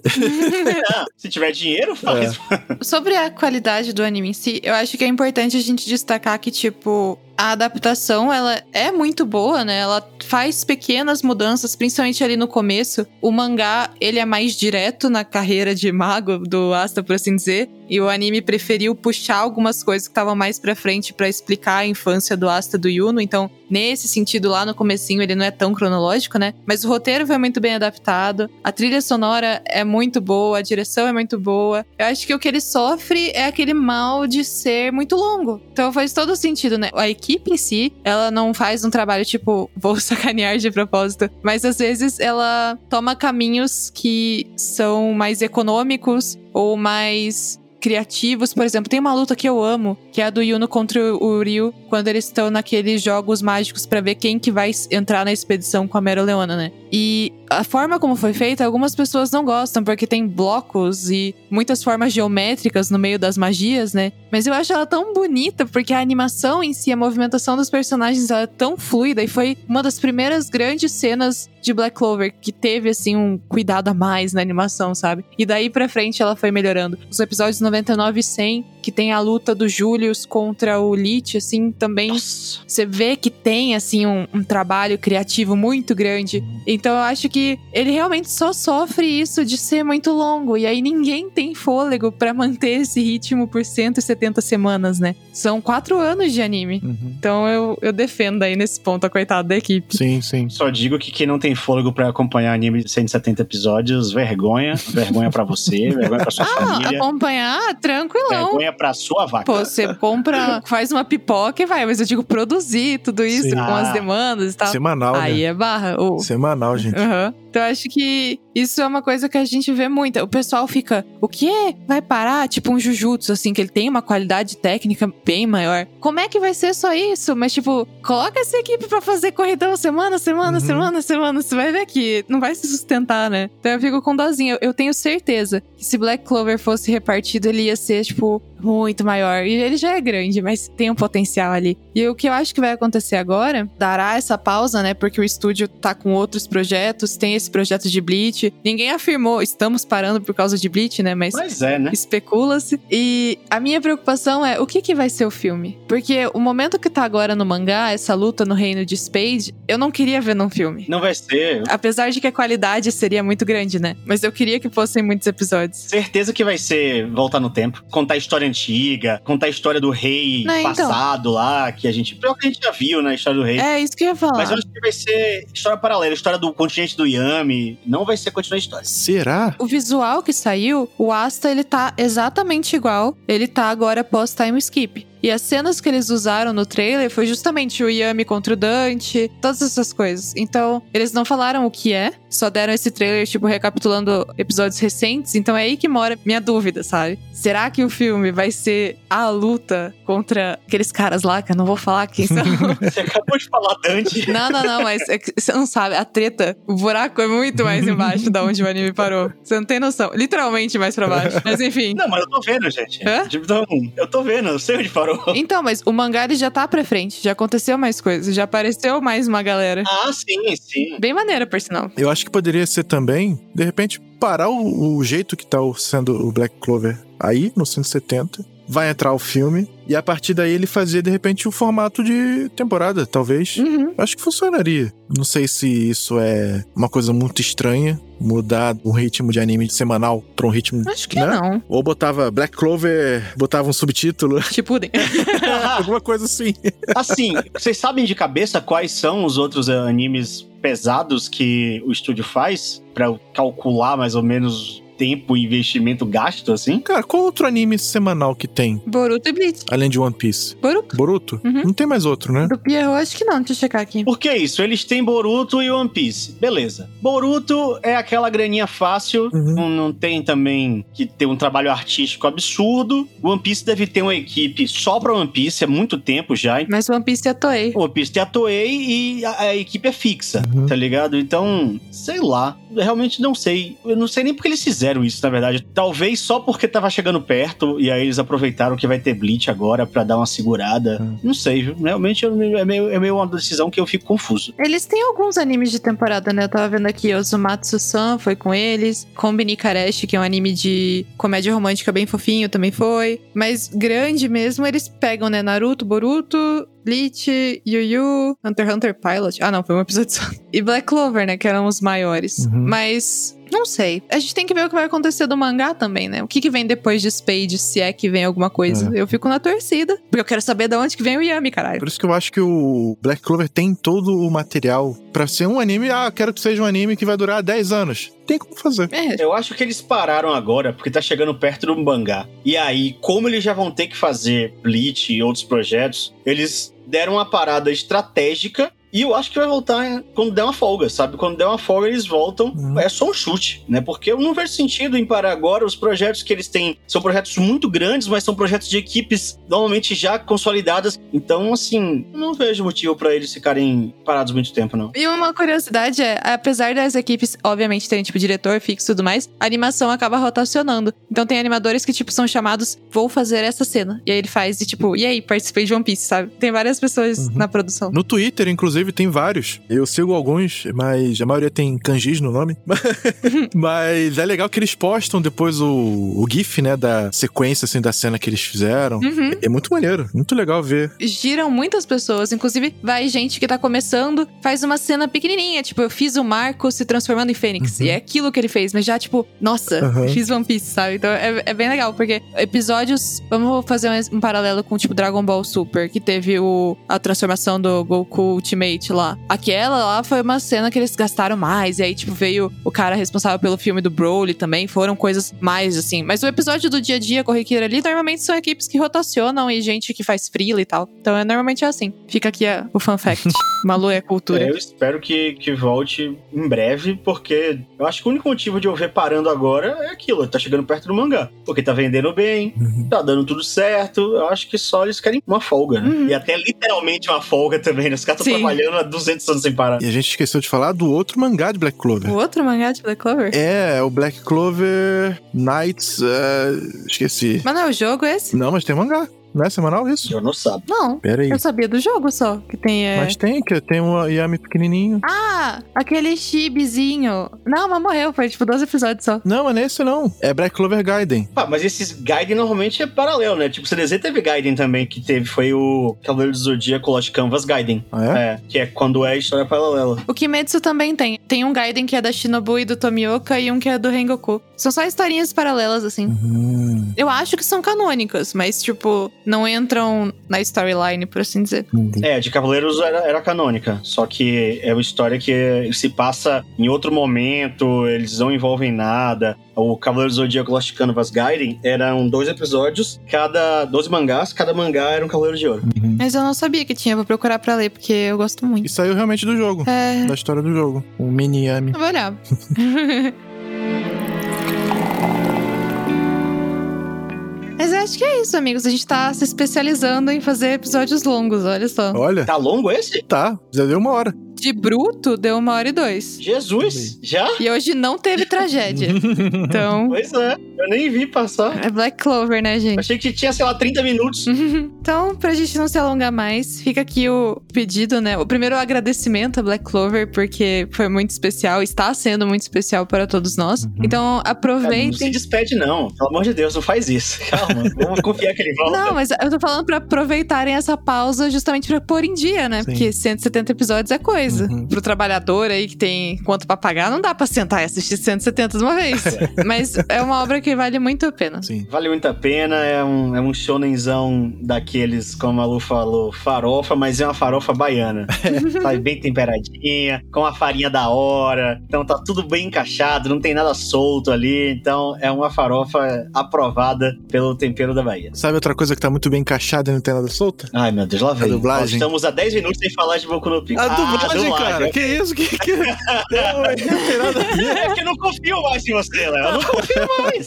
Ah, se tiver dinheiro, faz. É. Sobre a qualidade do anime em si, eu acho que é importante a gente destacar que, tipo, a adaptação, ela é muito boa, né? Ela faz pequenas mudanças, principalmente ali no começo. O mangá, ele é mais direto na carreira de mago do Asta, por assim dizer. E o anime preferiu puxar algumas coisas que estavam mais pra frente pra explicar a infância do Asta e do Yuno. Então, nesse sentido, lá no comecinho, ele não é tão cronológico, né? Mas o roteiro foi muito bem adaptado. A trilha sonora é muito boa, a direção é muito boa. Eu acho que o que ele sofre é aquele mal de ser muito longo. Então faz todo sentido, né? A equipe em si, ela não faz um trabalho tipo, vou sacanear de propósito. Mas às vezes ela toma caminhos que são mais econômicos ou mais criativos. Por exemplo, tem uma luta que eu amo, que é a do Yuno contra o Ryu, quando eles estão naqueles jogos mágicos pra ver quem que vai entrar na expedição com a Meroleona, né? E a forma como foi feita, algumas pessoas não gostam, porque tem blocos e muitas formas geométricas no meio das magias, né? Mas eu acho ela tão bonita, porque a animação em si, a movimentação dos personagens, ela é tão fluida, e foi uma das primeiras grandes cenas de Black Clover que teve, assim, um cuidado a mais na animação, sabe? E daí pra frente ela foi melhorando. Os episódios noventa e nove e cem, que tem a luta do Julius contra o Lich, assim, também você vê que tem, assim, um, um trabalho criativo muito grande. Então eu acho que ele realmente só sofre isso de ser muito longo. E aí ninguém tem fôlego pra manter esse ritmo por cento e setenta semanas, né? São quatro anos de anime. Uhum. Então eu, eu defendo aí nesse ponto a coitada da equipe. Sim, sim. Só digo que quem não tem fôlego pra acompanhar anime de cento e setenta episódios, vergonha. Vergonha pra você, vergonha pra sua Ah, família. acompanhar, tranquilão. Vergonha pra sua vaca. Pô, você compra, faz uma pipoca e vai. Mas eu digo produzir tudo isso Sim. com Ah. as demandas e tal. Semanal, Aí né? é barra. Ô. Semanal, gente. Aham. Então eu acho que isso é uma coisa que a gente vê muito. O pessoal fica, o quê? Vai parar? Tipo um Jujutsu, assim, que ele tem uma qualidade técnica bem maior. Como é que vai ser só isso? Mas, tipo, coloca essa equipe pra fazer corridão semana, semana, Uhum. semana, semana. Você vai ver que não vai se sustentar, né? Então eu fico com dozinha. Eu tenho certeza que se Black Clover fosse repartido, ele ia ser, tipo, muito maior. E ele já é grande, mas tem um potencial ali. E o que eu acho que vai acontecer agora, dará essa pausa, né? Porque o estúdio tá com outros projetos, tem esse projeto de Bleach. Ninguém afirmou, estamos parando por causa de Bleach, né? Mas, Mas é, né? especula-se. E a minha preocupação é, o que que vai ser o filme? Porque o momento que tá agora no mangá, essa luta no reino de Spade, eu não queria ver num filme. Não vai ser. Apesar de que a qualidade seria muito grande, né? Mas eu queria que fossem muitos episódios. Certeza que vai ser voltar no tempo, contar a história antiga, contar a história do rei Não, então. passado lá, que a gente. Pior que a gente já viu na história do rei. É, isso que eu ia falar. Mas eu acho que vai ser história paralela, história do continente do Yami. Não vai ser continuar a história. Será? O visual que saiu, o Asta, ele tá exatamente igual. Ele tá agora pós-time skip. E as cenas que eles usaram no trailer foi justamente o Yami contra o Dante, todas essas coisas. Então, eles não falaram o que é, só deram esse trailer, tipo, recapitulando episódios recentes. Então é aí que mora minha dúvida, sabe? Será que o filme vai ser a luta contra aqueles caras lá, que eu não vou falar quem são. Você acabou de falar Dante. Não, não, não, mas é que você não sabe, a treta, o buraco é muito mais embaixo da onde o anime parou. Você não tem noção. Literalmente mais pra baixo. Mas enfim. Não, mas eu tô vendo, gente. Hã? Então, eu tô vendo, eu sei onde parou. Então, mas o mangá ele já tá pra frente, já aconteceu mais coisas, já apareceu mais uma galera. Ah, sim, sim. Bem maneira, por sinal. Eu acho que poderia ser também, de repente, parar o, o jeito que tá sendo o Black Clover aí, no cento e setenta. Vai entrar o filme e a partir daí ele fazer, de repente, o formato de temporada, talvez. Uhum. Acho que funcionaria. Não sei se isso é uma coisa muito estranha, mudar o ritmo de anime semanal pra um ritmo... Acho que né? não. Ou botava Black Clover, botava um subtítulo. Chipuden. Alguma coisa assim. Assim, vocês sabem de cabeça quais são os outros uh, animes pesados que o estúdio faz? Pra eu calcular mais ou menos tempo e investimento gasto, assim? Cara, qual outro anime semanal que tem? Boruto e Bleach. Além de One Piece? Boruto? Boruto? Uhum. Não tem mais outro, né? Do Pierrot, acho que não. Deixa eu checar aqui. Por que isso? Eles têm Boruto e One Piece. Beleza. Boruto é aquela graninha fácil, Uhum. não, não tem também que ter um trabalho artístico absurdo. One Piece deve ter uma equipe só pra One Piece há muito tempo já. Mas One Piece é Toei. One Piece tem a Toei e a, a equipe é fixa, Uhum. tá ligado? Então, sei lá. Eu realmente não sei. Eu não sei nem porque eles fizeram isso, na verdade. Talvez só porque tava chegando perto e aí eles aproveitaram que vai ter Bleach agora pra dar uma segurada. Uhum. Não sei, viu? Realmente eu- é meio, é meio uma decisão que eu fico confuso. Eles têm alguns animes de temporada, né? Eu tava vendo aqui, Ozumatsu-san foi com eles. Kombini Kareshi, que é um anime de comédia romântica bem fofinho, também foi. Mas grande mesmo, eles pegam, né? Naruto, Boruto, Bleach, Yu Yu, Hunter x Hunter Pilot. Ah, não, foi um episódio só. E Black Clover, né? Que eram os maiores. Uhum. Mas... não sei. A gente tem que ver o que vai acontecer do mangá também, né? O que, que vem depois de Spade, se é que vem alguma coisa. Eu fico na torcida. Porque eu quero saber de onde que vem o Yami, caralho. Por isso que eu acho que o Black Clover tem todo o material pra ser um anime. Ah, quero que seja um anime que vai durar dez anos. Tem como fazer. É, Eu acho que eles pararam agora porque tá chegando perto do mangá. E aí, como eles já vão ter que fazer Bleach e outros projetos, eles deram uma parada estratégica. E eu acho que vai voltar quando der uma folga, sabe? Quando der uma folga, eles voltam. Uhum. É só um chute, né? Porque eu não vejo sentido em parar agora. Os projetos que eles têm são projetos muito grandes, mas são projetos de equipes normalmente já consolidadas. Então, assim, eu não vejo motivo pra eles ficarem parados muito tempo, não. E uma curiosidade é, apesar das equipes, obviamente, terem, tipo, diretor fixo e tudo mais, a animação acaba rotacionando. Então tem animadores que, tipo, são chamados, vou fazer essa cena. E aí ele faz, e tipo, e aí, participei de One Piece, sabe? Tem várias pessoas Uhum. na produção. No Twitter, inclusive, tem vários. Eu sigo alguns, mas a maioria tem kanjis no nome. Mas é legal que eles postam depois o, o GIF, né, da sequência, assim, da cena que eles fizeram. Uhum. É muito maneiro, muito legal ver. Giram muitas pessoas, inclusive vai gente que tá começando, faz uma cena pequenininha, tipo, eu fiz o Marco se transformando em Fênix, Uhum. e é aquilo que ele fez, mas já, tipo, nossa, Uhum. fiz One Piece, sabe? Então é, é bem legal, porque episódios, vamos fazer um, um paralelo com, tipo, Dragon Ball Super, que teve o, a transformação do Goku Ultimate lá. Aquela lá foi uma cena que eles gastaram mais, e aí, tipo, veio o cara responsável pelo filme do Broly também, foram coisas mais, assim. Mas o episódio do dia a dia, corriqueiro ali, normalmente são equipes que rotacionam e gente que faz freela e tal. Então, é, normalmente é assim. Fica aqui a, o fun fact. Malu é cultura. É, eu espero que, que volte em breve, porque eu acho que o único motivo de eu ver parando agora é aquilo, tá chegando perto do mangá. Porque tá vendendo bem, Uhum. tá dando tudo certo, eu acho que só eles querem uma folga, né? Uhum. E até literalmente uma folga também, né? Os caras Sim. estão trabalhando há duzentos anos sem parar. E a gente esqueceu de falar do outro mangá de Black Clover. O outro mangá de Black Clover? É, o Black Clover Nights. é, esqueci. Mas não é o jogo esse? Não, mas tem mangá. Não é semanal isso? Eu não sabe. Não. Pera aí. Eu sabia do jogo só, que tem... É... Mas tem, que tem um Yami pequenininho. Ah, aquele chibizinho. Não, mas morreu, foi tipo doze episódios só. Não, mas não é esse não. É Black Clover Gaiden. Ah, mas esses Gaiden normalmente é paralelo, né? Tipo, o C D Z teve Gaiden também, que teve, foi o Cavaleiro do Zodíaco Lost Canvas Gaiden. Ah, é? É, que é quando é história paralela. O Kimetsu também tem. Tem um Gaiden que é da Shinobu e do Tomioka e um que é do Rengoku. São só historinhas paralelas, assim. Hum, Eu acho que são canônicas, mas, tipo, não entram na storyline, por assim dizer. entendi. É, de Cavaleiros era, era canônica, só que é uma história que se passa em outro momento, eles não envolvem nada. O Cavaleiro do Zodíaco Lost Canvas Gaiden eram dois episódios, cada doze mangás, cada mangá era um Cavaleiro de Ouro. Uhum. Mas eu não sabia que tinha, vou procurar pra ler, porque eu gosto muito. E saiu realmente do jogo. É. Da história do jogo. O mini Yami. Eu vou olhar. Mas é acho que é isso, amigos. A gente tá se especializando em fazer episódios longos, olha só. Olha, Tá longo esse? tá, já deu uma hora. De bruto, deu uma hora e dois. Jesus, já? E hoje não teve tragédia. Então, Pois é, eu nem vi passar. é Black Clover, né, gente? Achei que tinha, sei lá, trinta minutos. Então, pra gente não se alongar mais, fica aqui o pedido, né? O primeiro agradecimento a Black Clover, porque foi muito especial, está sendo muito especial para todos nós. Uhum. Então, Cara, não se aproveitem. despede, não. Pelo amor de Deus, não faz isso. Calma, vamos confiar que ele volta. Não, mas eu tô falando pra aproveitarem essa pausa justamente pra pôr em dia, né? Sim. Porque cento e setenta episódios é coisa. Uhum. Pro trabalhador aí que tem conta pra pagar, não dá pra sentar e assistir cento e setenta de uma vez. Mas é uma obra que vale muito a pena. Sim. Vale muito a pena, é um, é um shonenzão daqueles, como a Lu falou, farofa, mas é uma farofa baiana. Tá bem temperadinha, com a farinha da hora, então tá tudo bem encaixado, não tem nada solto ali, então é uma farofa aprovada pelo tempero da Bahia. Sabe outra coisa que tá muito bem encaixada e não tem nada solta? Ai, meu Deus, lá vem. dublagem. Nós estamos há dez minutos sem falar de Boku no Pico. A Ah, dublagem, cara, que isso? Que, que... Não, não tem nada a ver. É porque eu não confio mais em você, Léo. Eu não confio mais.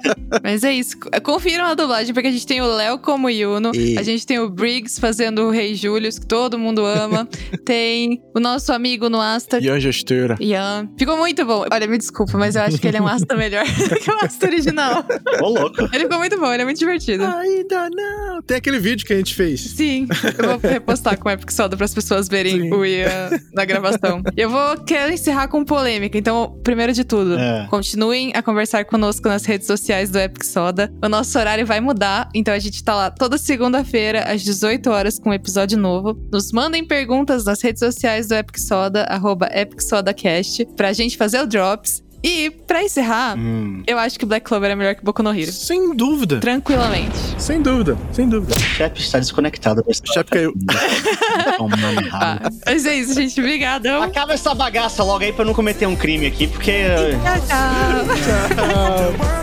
Mas é isso. Confiram a dublagem, porque a gente tem o Léo como Yuno, E- a gente tem o Briggs fazendo o Rei Julius, que todo mundo ama. Tem o nosso amigo no Asta, Ian Gesteira. Ian. Ficou muito bom. Olha, me desculpa, mas eu acho que ele é um Asta melhor que o Asta original. Ô, louco. Ele ficou muito bom, ele é muito divertido. Ainda não. Tem aquele vídeo que a gente fez. Sim, eu vou repostar com o Epic Soda para as pessoas verem Sim. o Ian na gravação. Eu vou quero encerrar com polêmica, então, primeiro de tudo, É. continuem a conversar conosco nas redes sociais do Epic Soda. O nosso horário vai mudar, então a gente tá lá toda segunda-feira, às dezoito horas, com um episódio novo. Nos mandem perguntas nas redes sociais do Epic Soda, arroba Epic SodaCast, pra gente fazer o Drops. E, pra encerrar, Hum. eu acho que Black Clover é melhor que Boku no Hero. Sem dúvida. Tranquilamente. Sem dúvida. Sem dúvida. O chefe está desconectado. O chefe caiu. Tomando Ah, rabo. mas é isso, gente. Obrigadão. Acaba essa bagaça logo aí pra eu não cometer um crime aqui, porque... Tchau, tchau. Tchau.